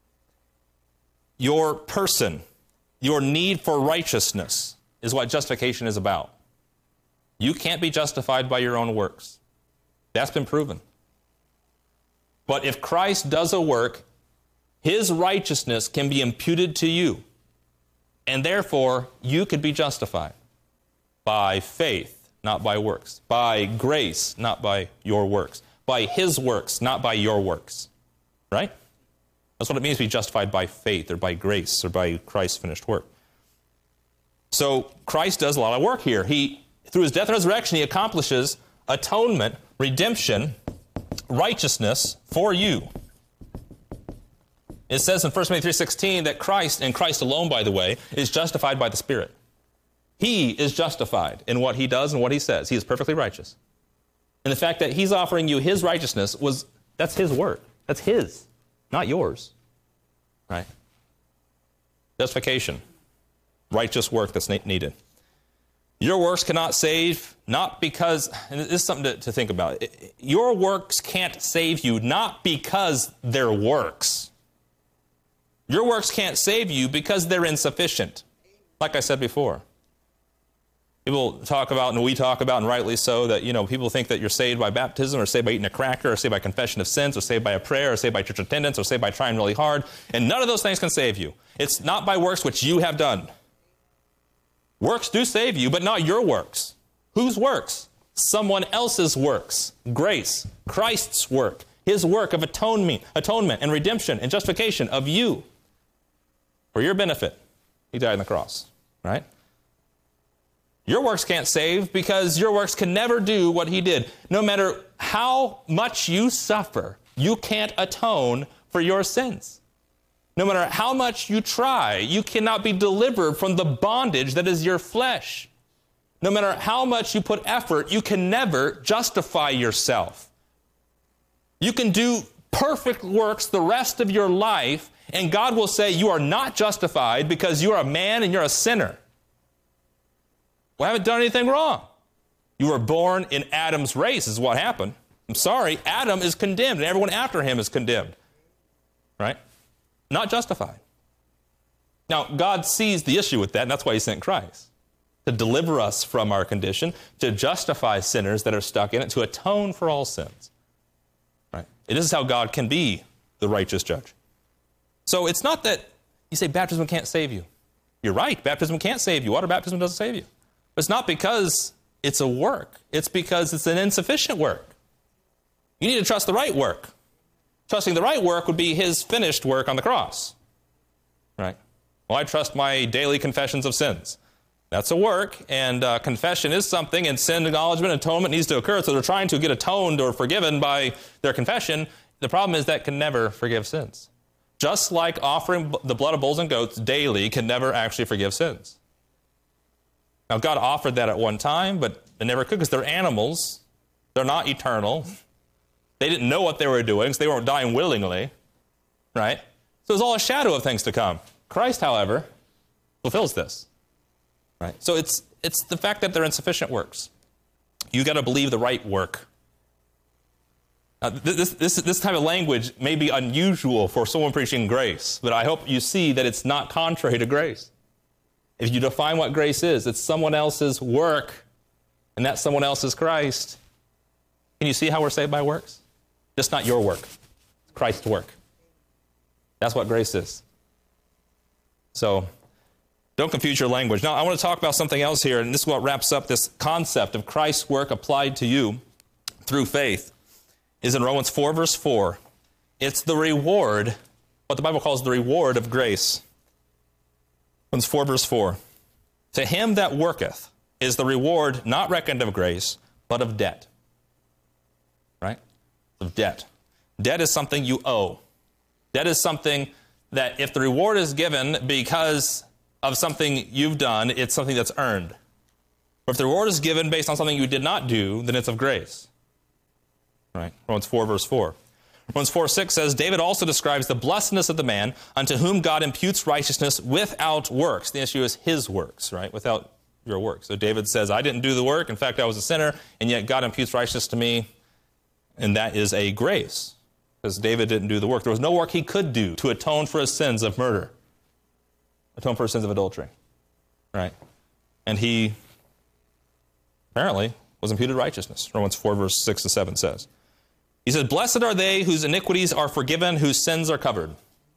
Your person, your need for righteousness is what justification is about. You can't be justified by your own works. That's been proven. But if Christ does a work, his righteousness can be imputed to you, and therefore you could be justified by faith, not by works, by grace, not by your works, by his works, not by your works, right? That's what it means to be justified by faith or by grace or by Christ's finished work. So Christ does a lot of work here. He, through his death and resurrection, he accomplishes atonement, redemption, righteousness for you. It says in First Timothy three sixteen that Christ, and Christ alone, by the way, is justified by the Spirit. He is justified in what he does and what he says. He is perfectly righteous. And the fact that he's offering you his righteousness, was that's his work. That's his, not yours. Right? Justification. Righteous work that's needed. Your works cannot save, not because, and this is something to, to think about. Your works can't save you, not because they're works. Your works can't save you because they're insufficient. Like I said before. People talk about, and we talk about, and rightly so, that, you know, people think that you're saved by baptism, or saved by eating a cracker, or saved by confession of sins, or saved by a prayer, or saved by church attendance, or saved by trying really hard. And none of those things can save you. It's not by works which you have done. Works do save you, but not your works. Whose works? Someone else's works. Grace. Christ's work. His work of atonement, atonement and redemption and justification of you. For your benefit. He died on the cross. Right? Your works can't save because your works can never do what he did. No matter how much you suffer, you can't atone for your sins. No matter how much you try, you cannot be delivered from the bondage that is your flesh. No matter how much you put effort, you can never justify yourself. You can do perfect works the rest of your life, and God will say you are not justified because you are a man and you're a sinner. We haven't done anything wrong. You were born in Adam's race is what happened. I'm sorry, Adam is condemned, and everyone after him is condemned. Right? Not justified. Now, God sees the issue with that, and that's why he sent Christ. To deliver us from our condition, to justify sinners that are stuck in it, to atone for all sins. Right? It is how God can be the righteous judge. So it's not that you say baptism can't save you. You're right, baptism can't save you. Water baptism doesn't save you. But it's not because it's a work. It's because it's an insufficient work. You need to trust the right work. Trusting the right work would be his finished work on the cross. Right? Well, I trust my daily confessions of sins. That's a work, and uh, confession is something, and sin acknowledgement, atonement needs to occur, so they're trying to get atoned or forgiven by their confession. The problem is that can never forgive sins. Just like offering the blood of bulls and goats daily can never actually forgive sins. Now, God offered that at one time, but they never could because they're animals. They're not eternal. They didn't know what they were doing, so they weren't dying willingly, right? So it was all a shadow of things to come. Christ, however, fulfills this, right? So it's it's the fact that they're insufficient works. You got to believe the right work. Now, this, this, this type of language may be unusual for someone preaching grace, but I hope you see that it's not contrary to grace. If you define what grace is, it's someone else's work, and that someone else is Christ. Can you see how we're saved by works? Just not your work. It's Christ's work. That's what grace is. So, don't confuse your language. Now, I want to talk about something else here, and this is what wraps up this concept of Christ's work applied to you through faith. Is in Romans four, verse four. It's the reward, what the Bible calls the reward of grace. Romans four, verse four. To him that worketh is the reward not reckoned of grace, but of debt. Right? Of debt. Debt is something you owe. Debt is something that if the reward is given because of something you've done, it's something that's earned. But if the reward is given based on something you did not do, then it's of grace. Right? Romans four, verse four. Romans four, six says, David also describes the blessedness of the man unto whom God imputes righteousness without works. The issue is his works, right? Without your works. So David says, I didn't do the work. In fact, I was a sinner, and yet God imputes righteousness to me, and that is a grace. Because David didn't do the work. There was no work he could do to atone for his sins of murder. Atone for his sins of adultery. Right? And he apparently was imputed righteousness. Romans four, verse six to seven says. He said, blessed are they whose iniquities are forgiven, whose sins are covered.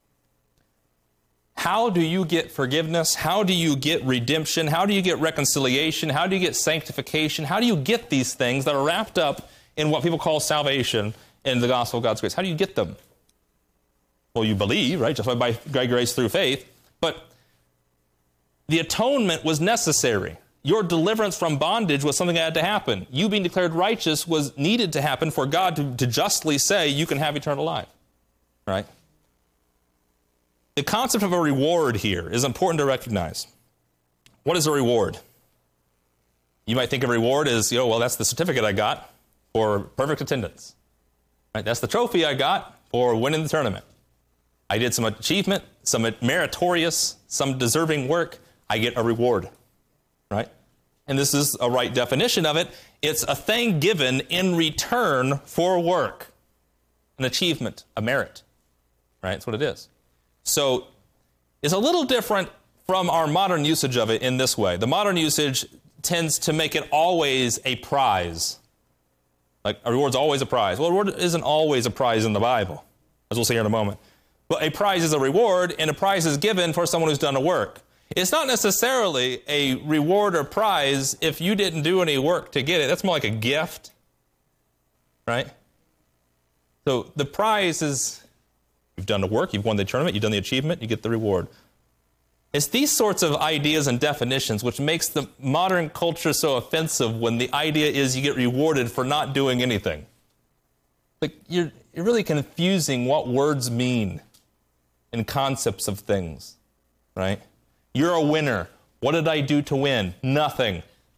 How do you get forgiveness? How do you get redemption? How do you get reconciliation? How do you get sanctification? How do you get these things that are wrapped up in what people call salvation in the gospel of God's grace? How do you get them? Well, you believe, right? Just by grace through faith. But the atonement was necessary. Your deliverance from bondage was something that had to happen. You being declared righteous was needed to happen for God to, to justly say you can have eternal life. Right? The concept of a reward here is important to recognize. What is a reward? You might think of reward as, you know, well, that's the certificate I got for perfect attendance. Right? That's the trophy I got for winning the tournament. I did some achievement, some meritorious, some deserving work. I get a reward. Right? And this is a right definition of it. It's a thing given in return for work. An achievement, a merit. Right? That's what it is. So it's a little different from our modern usage of it in this way. The modern usage tends to make it always a prize. Like a reward's always a prize. Well, a reward isn't always a prize in the Bible, as we'll see here in a moment. But a prize is a reward, and a prize is given for someone who's done a work. It's not necessarily a reward or prize if you didn't do any work to get it. That's more like a gift, right? So the prize is you've done the work, you've won the tournament, you've done the achievement, you get the reward. It's these sorts of ideas and definitions which makes the modern culture so offensive when the idea is you get rewarded for not doing anything. Like you're, you're really confusing what words mean and concepts of things, right? You're a winner. What did I do to win? Nothing.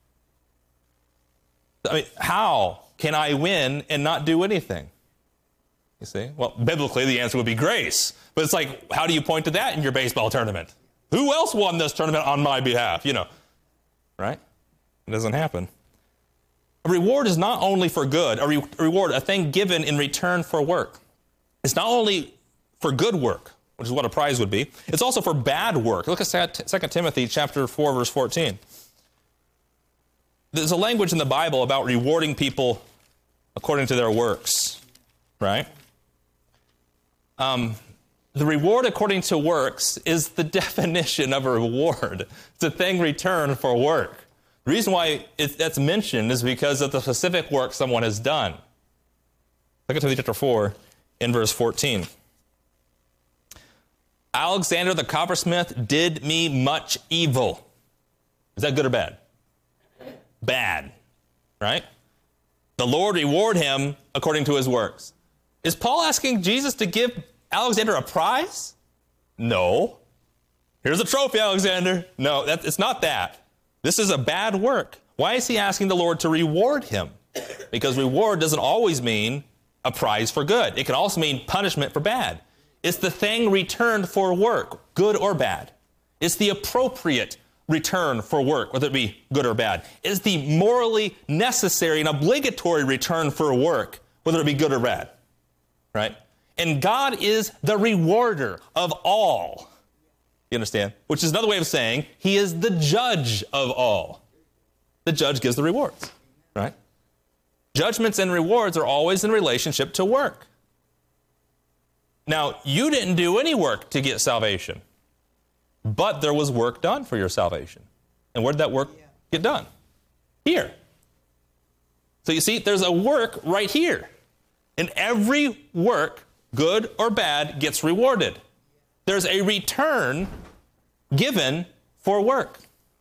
I mean, how can I win and not do anything? You see? Well, biblically, the answer would be grace. But it's like, how do you point to that in your baseball tournament? Who else won this tournament on my behalf? You know, right? It doesn't happen. A reward is not only for good. A, re- a reward, a thing given in return for work. It's not only for good work, which is what a prize would be. It's also for bad work. Look at Second Timothy chapter four, verse fourteen. There's a language in the Bible about rewarding people according to their works, right? Um, the reward according to works is the definition of a reward. It's a thing returned for work. The reason why it, that's mentioned is because of the specific work someone has done. Look at Timothy chapter four in verse fourteen. Alexander the coppersmith did me much evil. Is that good or bad? Bad, right? The Lord reward him according to his works. Is Paul asking Jesus to give Alexander a prize? No. Here's a trophy, Alexander. No, that, it's not that. This is a bad work. Why is he asking the Lord to reward him? Because reward doesn't always mean a prize for good. It can also mean punishment for bad. It's the thing returned for work, good or bad. It's the appropriate return for work, whether it be good or bad. It's the morally necessary and obligatory return for work, whether it be good or bad. Right? And God is the rewarder of all. You understand? Which is another way of saying he is the judge of all. The judge gives the rewards. Right? Judgments and rewards are always in relationship to work. Now, you didn't do any work to get salvation, but there was work done for your salvation. And where did that work get done? Here. So you see, there's a work right here. And every work, good or bad, gets rewarded. There's a return given for work.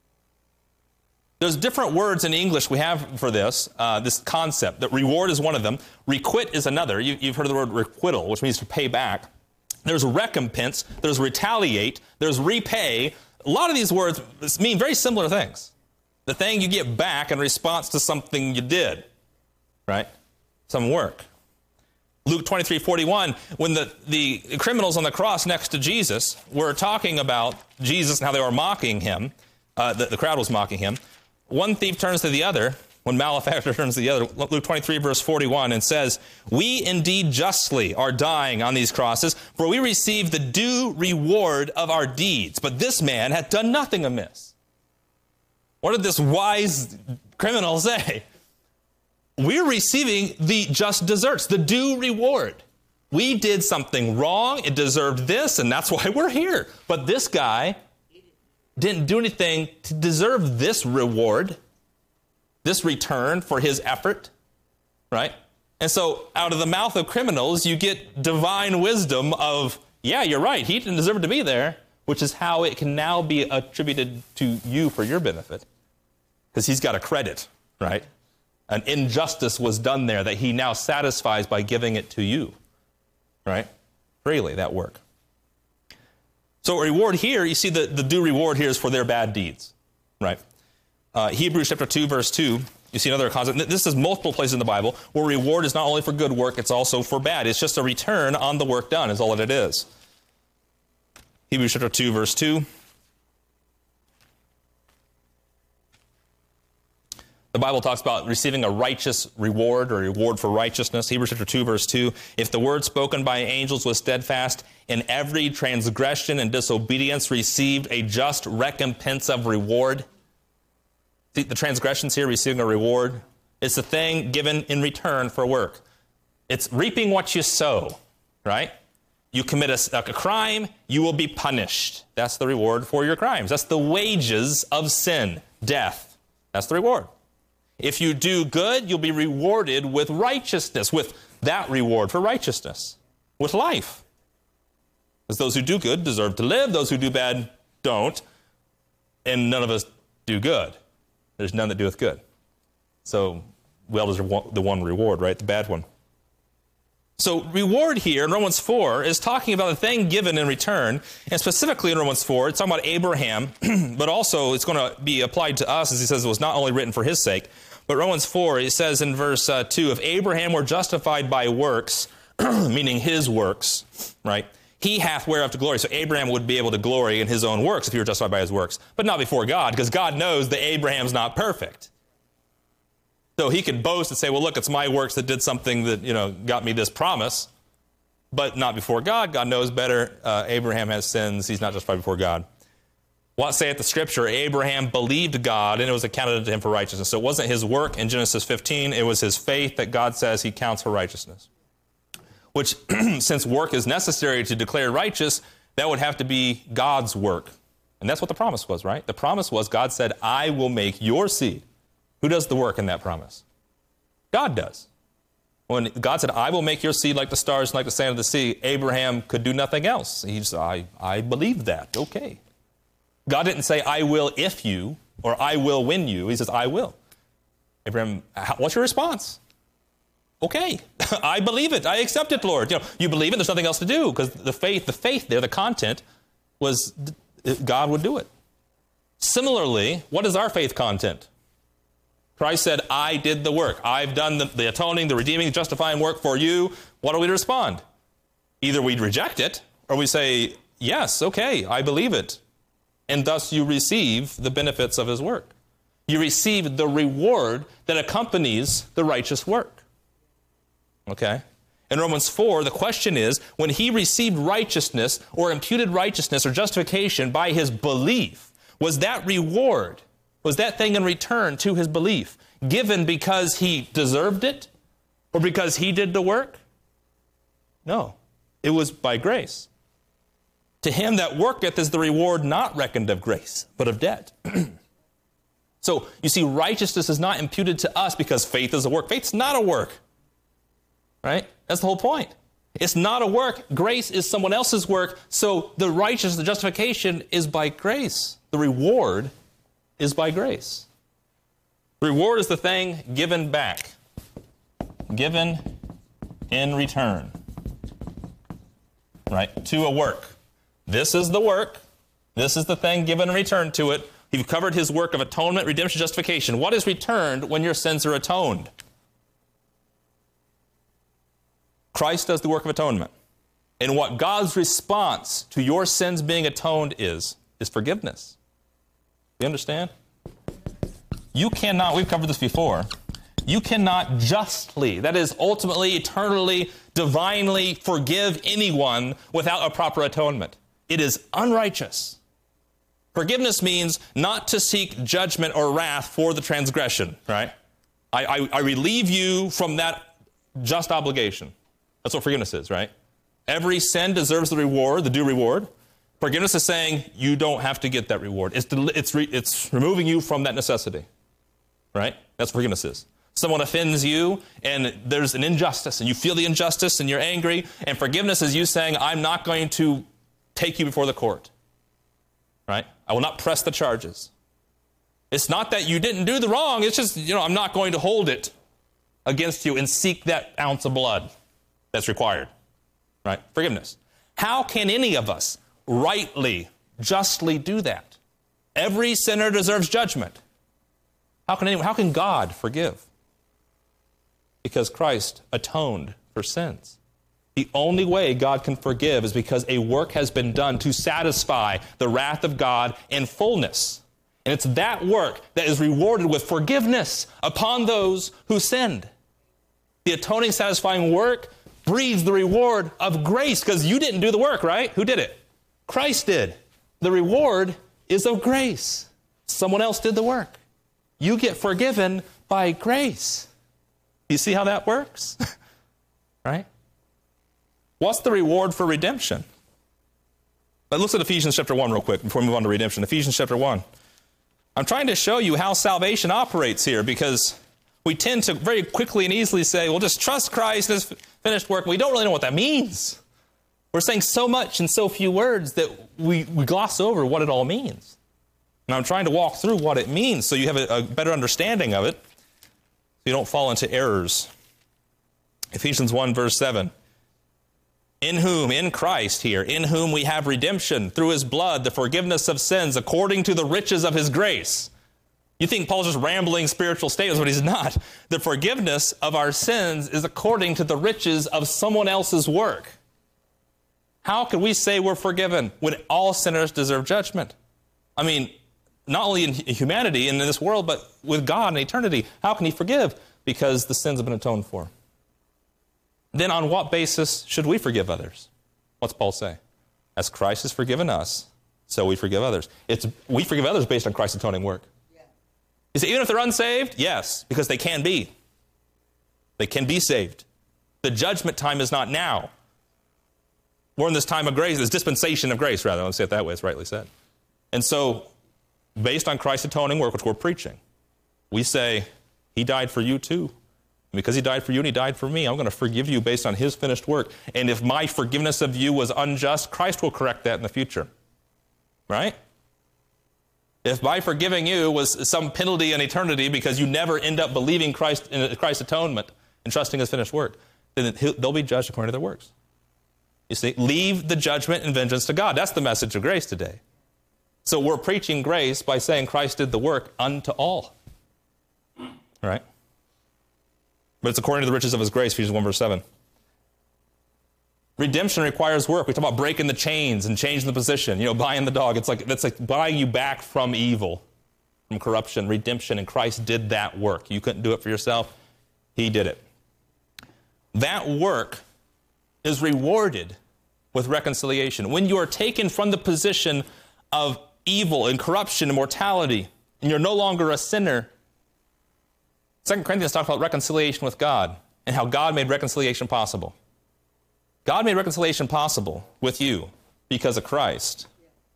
There's different words in English we have for this, uh, this concept. That reward is one of them. Requite is another. You, you've heard of the word requital, which means to pay back. There's recompense. There's retaliate. There's repay. A lot of these words mean very similar things. The thing you get back in response to something you did, right? Some work. Luke twenty-three forty-one, when the, the criminals on the cross next to Jesus were talking about Jesus and how they were mocking him, uh, the, the crowd was mocking him, one thief turns to the other, one malefactor turns to the other, Luke twenty-three verse forty-one, and says, "We indeed justly are dying on these crosses, for we receive the due reward of our deeds. But this man hath done nothing amiss." What did this wise criminal say? We're receiving the just deserts, the due reward. We did something wrong, it deserved this, and that's why we're here. But this guy didn't do anything to deserve this reward, this return for his effort, right? And so out of the mouth of criminals, you get divine wisdom of, yeah, you're right, he didn't deserve to be there, which is how it can now be attributed to you for your benefit. Because he's got a credit, right? An injustice was done there that he now satisfies by giving it to you, right? Freely, that work. So a reward here, you see the, the due reward here is for their bad deeds, right? Uh, Hebrews chapter two, verse two, you see another concept. This is multiple places in the Bible where reward is not only for good work, it's also for bad. It's just a return on the work done is all that it is. Hebrews chapter two, verse two. The Bible talks about receiving a righteous reward or reward for righteousness. Hebrews chapter two, verse two. If the word spoken by angels was steadfast, in every transgression and disobedience received a just recompense of reward. See, the transgressions here, receiving a reward. It's the thing given in return for work. It's reaping what you sow, right? You commit a, a crime, you will be punished. That's the reward for your crimes. That's the wages of sin, death. That's the reward. If you do good, you'll be rewarded with righteousness, with that reward for righteousness, with life. Because those who do good deserve to live, those who do bad don't, and none of us do good. There's none that doeth good. So we all deserve the one reward, right? The bad one. So reward here in Romans four is talking about a thing given in return, and specifically in Romans four, it's talking about Abraham, but also it's going to be applied to us, as he says it was not only written for his sake, but Romans four, it says in verse uh, two, if Abraham were justified by works, meaning his works, right, he hath whereof to glory. So Abraham would be able to glory in his own works if he were justified by his works, but not before God, because God knows that Abraham's not perfect. So he could boast and say, well, look, it's my works that did something that, you know, got me this promise, but not before God. God knows better. Uh, Abraham has sins. He's not justified before God. What saith the Scripture? Abraham believed God, and it was accounted to him for righteousness. So it wasn't his work in Genesis fifteen. It was his faith that God says he counts for righteousness. Which, since work is necessary to declare righteous, that would have to be God's work. And that's what the promise was, right? The promise was God said, I will make your seed. Who does the work in that promise? God does. When God said, I will make your seed like the stars and like the sand of the sea, Abraham could do nothing else. He said, I, I believe that. Okay. God didn't say, I will if you, or I will when you. He says, I will. Abraham, what's your response? Okay, I believe it. I accept it, Lord. You know, you believe it, there's nothing else to do, because the faith, the faith there, the content, was God would do it. Similarly, what is our faith content? Christ said, I did the work. I've done the, the atoning, the redeeming, the justifying work for you. What are we to respond? Either we reject it, or we say, yes, okay, I believe it. And thus you receive the benefits of his work. You receive the reward that accompanies the righteous work. Okay? In Romans four, the question is, when he received righteousness or imputed righteousness or justification by his belief, was that reward, was that thing in return to his belief given because he deserved it or because he did the work? No, it was by grace. To him that worketh is the reward not reckoned of grace, but of debt. So, you see, righteousness is not imputed to us because faith is a work. Faith's not a work, right? That's the whole point. It's not a work. Grace is someone else's work. So the righteousness, the justification is by grace. The reward is by grace. The reward is the thing given back, given in return, right, to a work. This is the work. This is the thing given in return to it. You've covered his work of atonement, redemption, justification. What is returned when your sins are atoned? Christ does the work of atonement. And what God's response to your sins being atoned is, is forgiveness. You understand? You cannot, we've covered this before, you cannot justly, that is ultimately, eternally, divinely forgive anyone without a proper atonement. It is unrighteous. Forgiveness means not to seek judgment or wrath for the transgression, right? I, I, I relieve you from that just obligation. That's what forgiveness is, right? Every sin deserves the reward, the due reward. Forgiveness is saying you don't have to get that reward. It's, it's, re, it's removing you from that necessity, right? That's what forgiveness is. Someone offends you, and there's an injustice, and you feel the injustice, and you're angry, and forgiveness is you saying, I'm not going to take you before the court, right? I will not press the charges. It's not that you didn't do the wrong. It's just, you know, I'm not going to hold it against you and seek that ounce of blood that's required, right? Forgiveness. How can any of us rightly, justly do that? Every sinner deserves judgment. How can anyone, how can God forgive? Because Christ atoned for sins. The only way God can forgive is because a work has been done to satisfy the wrath of God in fullness. And it's that work that is rewarded with forgiveness upon those who sinned. The atoning, satisfying work breeds the reward of grace, because you didn't do the work, right? Who did it? Christ did. The reward is of grace. Someone else did the work. You get forgiven by grace. You see how that works? Right? What's the reward for redemption? Let's look at Ephesians chapter one real quick before we move on to redemption. Ephesians chapter one. I'm trying to show you how salvation operates here, because we tend to very quickly and easily say, well, just trust Christ and his finished work. We don't really know what that means. We're saying so much in so few words that we, we gloss over what it all means. And I'm trying to walk through what it means so you have a, a better understanding of it, so you don't fall into errors. Ephesians one, verse seven. In whom, in Christ here, in whom we have redemption through his blood, the forgiveness of sins, according to the riches of his grace. You think Paul's just rambling spiritual statements, but he's not. The forgiveness of our sins is according to the riches of someone else's work. How can we say we're forgiven when all sinners deserve judgment? I mean, not only in humanity and in this world, but with God in eternity. How can he forgive? Because the sins have been atoned for. Then on what basis should we forgive others? What's Paul say? As Christ has forgiven us, so we forgive others. It's we forgive others based on Christ's atoning work. Yeah. You say, even if they're unsaved? Yes, because they can be. They can be saved. The judgment time is not now. We're in this time of grace, this dispensation of grace, rather. Let's say it that way, it's rightly said. And so, based on Christ's atoning work, which we're preaching, we say, he died for you too. And because he died for you and he died for me, I'm going to forgive you based on his finished work. And if my forgiveness of you was unjust, Christ will correct that in the future. Right? If by forgiving you was some penalty in eternity because you never end up believing Christ in Christ's atonement and trusting his finished work, then they'll be judged according to their works. You see, leave the judgment and vengeance to God. That's the message of grace today. So we're preaching grace by saying Christ did the work unto all. Right? But it's according to the riches of his grace, Ephesians one, verse seven. Redemption requires work. We talk about breaking the chains and changing the position. You know, buying the dog. It's like, that's like buying you back from evil, from corruption, redemption, and Christ did that work. You couldn't do it for yourself. He did it. That work is rewarded with reconciliation. When you are taken from the position of evil and corruption and mortality, and you're no longer a sinner, Second Corinthians talks about reconciliation with God and how God made reconciliation possible. God made reconciliation possible with you because of Christ.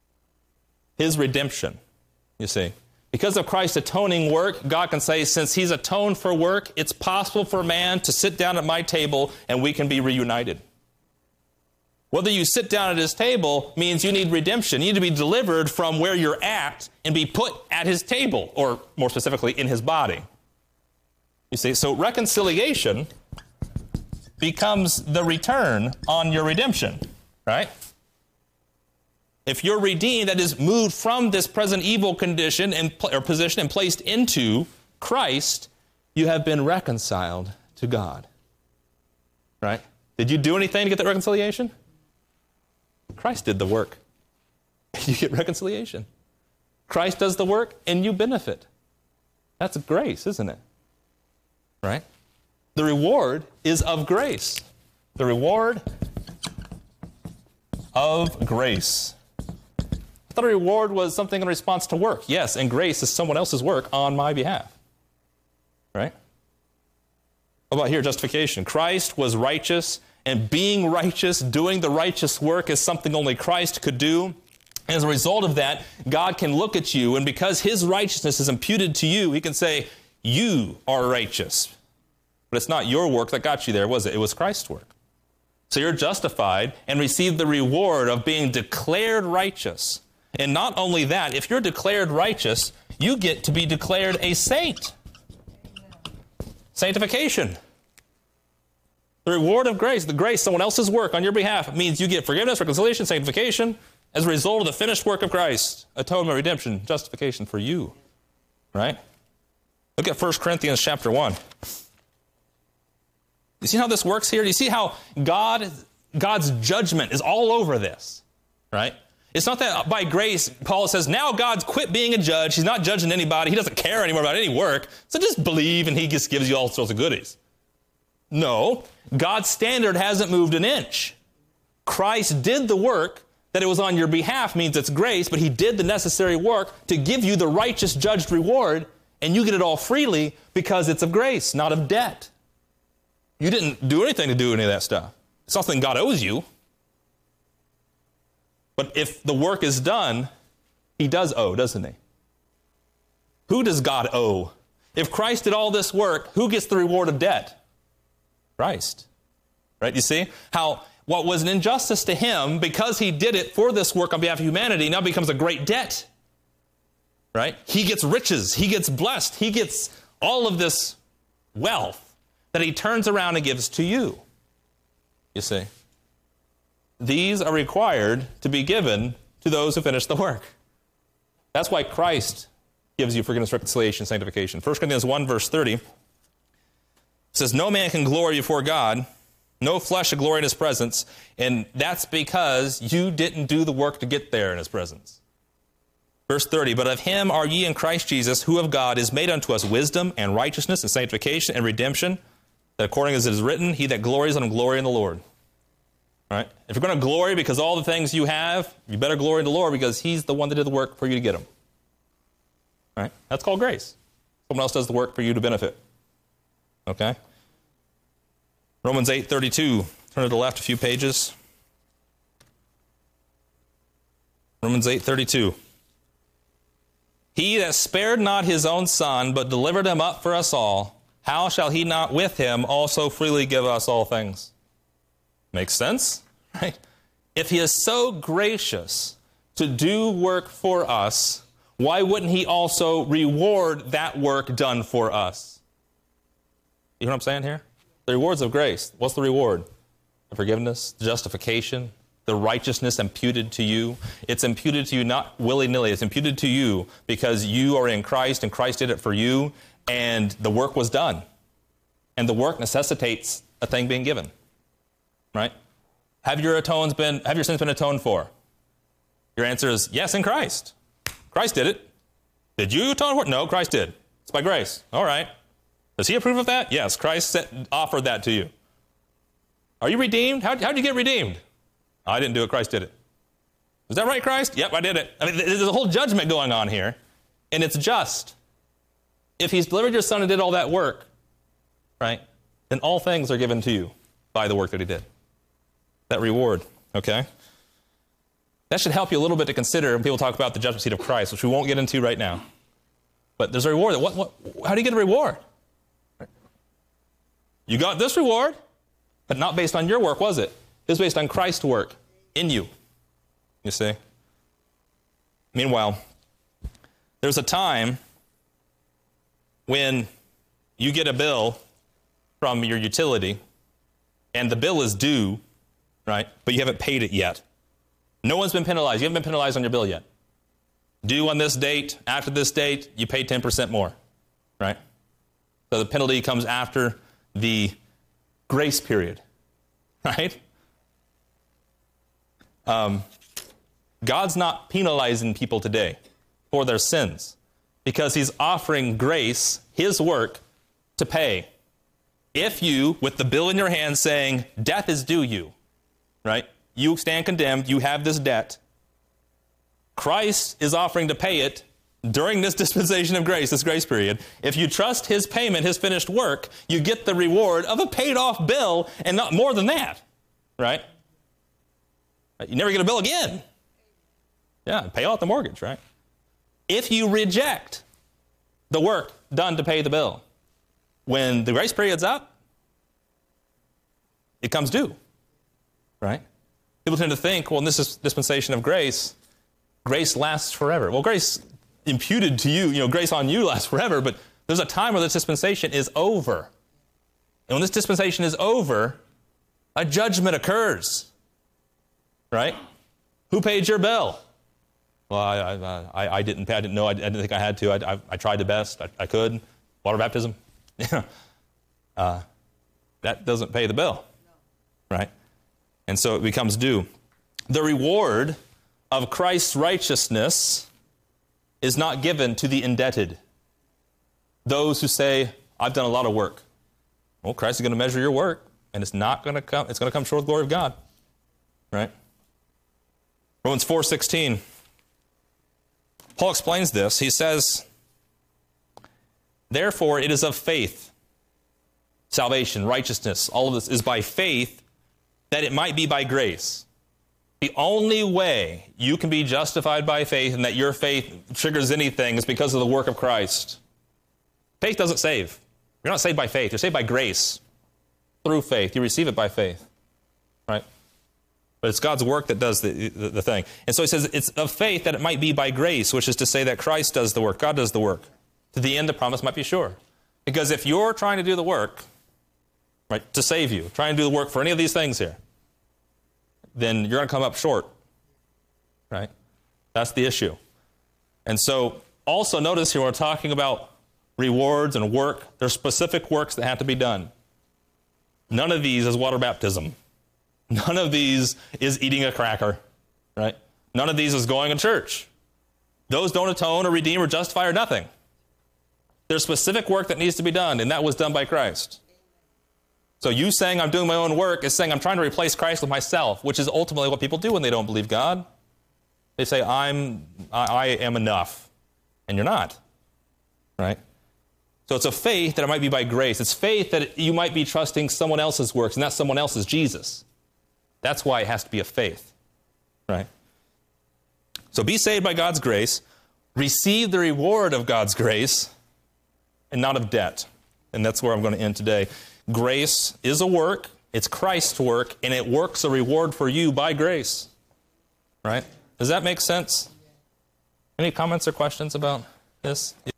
His redemption, you see. Because of Christ's atoning work, God can say, since he's atoned for work, it's possible for man to sit down at my table and we can be reunited. Whether you sit down at his table means you need redemption. You need to be delivered from where you're at and be put at his table, or more specifically, in his body. You see, so reconciliation becomes the return on your redemption, right? If you're redeemed, that is moved from this present evil condition and or position and placed into Christ, you have been reconciled to God, right? Did you do anything to get that reconciliation? Christ did the work. You get reconciliation. Christ does the work and you benefit. That's grace, isn't it? Right? The reward is of grace. The reward of grace. I thought a reward was something in response to work. Yes, and grace is someone else's work on my behalf. Right? What about here, justification? Christ was righteous, and being righteous, doing the righteous work is something only Christ could do. And as a result of that, God can look at you, and because his righteousness is imputed to you, he can say, you are righteous. But it's not your work that got you there, was it? It was Christ's work. So you're justified and receive the reward of being declared righteous. And not only that, if you're declared righteous, you get to be declared a saint. Sanctification. The reward of grace, the grace, someone else's work on your behalf, means you get forgiveness, reconciliation, sanctification as a result of the finished work of Christ. Atonement, redemption, justification for you. Right? Look at First Corinthians chapter one. You see how this works here? Do you see how God, God's judgment is all over this? Right? It's not that by grace, Paul says, now God's quit being a judge. He's not judging anybody. He doesn't care anymore about any work. So just believe and he just gives you all sorts of goodies. No, God's standard hasn't moved an inch. Christ did the work. That it was on your behalf means it's grace, but he did the necessary work to give you the righteous judged reward, and you get it all freely because it's of grace, not of debt. You didn't do anything to do any of that stuff. It's not something God owes you. But if the work is done, he does owe, doesn't he? Who does God owe? If Christ did all this work, who gets the reward of debt? Christ. Right? You see how what was an injustice to him, because he did it for this work on behalf of humanity, now becomes a great debt. Right? He gets riches. He gets blessed. He gets all of this wealth that he turns around and gives to you. You see? These are required to be given to those who finish the work. That's why Christ gives you forgiveness, reconciliation, sanctification. First Corinthians one, verse thirty says, no man can glory before God, no flesh shall glory in his presence, and that's because you didn't do the work to get there in his presence. Verse thirty, but of him are ye in Christ Jesus, who of God is made unto us wisdom and righteousness and sanctification and redemption, that according as it is written, he that glories, let him glory in the Lord. All right? If you're going to glory because all the things you have, you better glory in the Lord because he's the one that did the work for you to get them. All right? That's called grace. Someone else does the work for you to benefit. Okay? Romans eight thirty-two. Turn to the left a few pages. Romans eight thirty-two. He that spared not his own son, but delivered him up for us all, how shall he not with him also freely give us all things? Makes sense, right? If he is so gracious to do work for us, why wouldn't he also reward that work done for us? You know what I'm saying here? The rewards of grace. What's the reward? The forgiveness, the justification, the righteousness imputed to you. It's imputed to you not willy-nilly. It's imputed to you because you are in Christ and Christ did it for you and the work was done. And the work necessitates a thing being given. Right? Have your atones been, have your sins been atoned for? Your answer is yes in Christ. Christ did it. Did you atone for it? No, Christ did. It's by grace. All right. Does he approve of that? Yes, Christ set, offered that to you. Are you redeemed? How did you get redeemed? I didn't do it. Christ did it. Is that right, Christ? Yep, I did it. I mean, there's a whole judgment going on here, and it's just. If he's delivered your son and did all that work, right, then all things are given to you by the work that he did. That reward, okay? That should help you a little bit to consider when people talk about the judgment seat of Christ, which we won't get into right now. But there's a reward. What, what, how do you get a reward? You got this reward, but not based on your work, was it? It was based on Christ's work in you. You see? Meanwhile, there's a time when you get a bill from your utility, and the bill is due, right? But you haven't paid it yet. No one's been penalized. You haven't been penalized on your bill yet. Due on this date, after this date, you pay ten percent more, right? So the penalty comes after the grace period, right? Um, God's not penalizing people today for their sins because he's offering grace, his work, to pay. If you, with the bill in your hand saying, death is due you, right? You stand condemned, you have this debt. Christ is offering to pay it during this dispensation of grace, this grace period. If you trust his payment, his finished work, you get the reward of a paid-off bill and not more than that, right? You never get a bill again. Yeah, pay off the mortgage, right? If you reject the work done to pay the bill, when the grace period's up, it comes due, right? People tend to think, well, in this dispensation of grace, grace lasts forever. Well, grace imputed to you, you know, grace on you lasts forever, but there's a time where this dispensation is over. And when this dispensation is over, a judgment occurs, right? Who paid your bill? Well, I, I, I didn't pay. I didn't know. I didn't think I had to. I, I, I tried the best. I, I could. Water baptism. Yeah. Uh, that doesn't pay the bill, right? And so it becomes due. The reward of Christ's righteousness is not given to the indebted. Those who say, I've done a lot of work. Well, Christ is going to measure your work, and it's not going to come, it's going to come short of the glory of God. Right? Romans four sixteen. Paul explains this. He says, therefore it is of faith, salvation, righteousness, all of this is by faith, that it might be by grace. The only way you can be justified by faith and that your faith triggers anything is because of the work of Christ. Faith doesn't save. You're not saved by faith. You're saved by grace. Through faith. You receive it by faith. Right? But it's God's work that does the, the, the thing. And so he says it's of faith that it might be by grace, which is to say that Christ does the work. God does the work. To the end the promise might be sure. Because if you're trying to do the work, right, to save you, trying to do the work for any of these things here, then you're going to come up short, right? That's the issue. And so also notice here, when we're talking about rewards and work, there's specific works that have to be done. None of these is water baptism. None of these is eating a cracker, right? None of these is going to church. Those don't atone or redeem or justify or nothing. There's specific work that needs to be done, and that was done by Christ. So you saying I'm doing my own work is saying I'm trying to replace Christ with myself, which is ultimately what people do when they don't believe God. They say, I'm, I, I am enough, and you're not, right? So it's a faith that it might be by grace. It's faith that you might be trusting someone else's works, and that someone else is Jesus. That's why it has to be a faith, right? So be saved by God's grace, receive the reward of God's grace, and not of debt. And that's where I'm going to end today. Grace is a work, it's Christ's work, and it works a reward for you by grace, right? Does that make sense? Any comments or questions about this?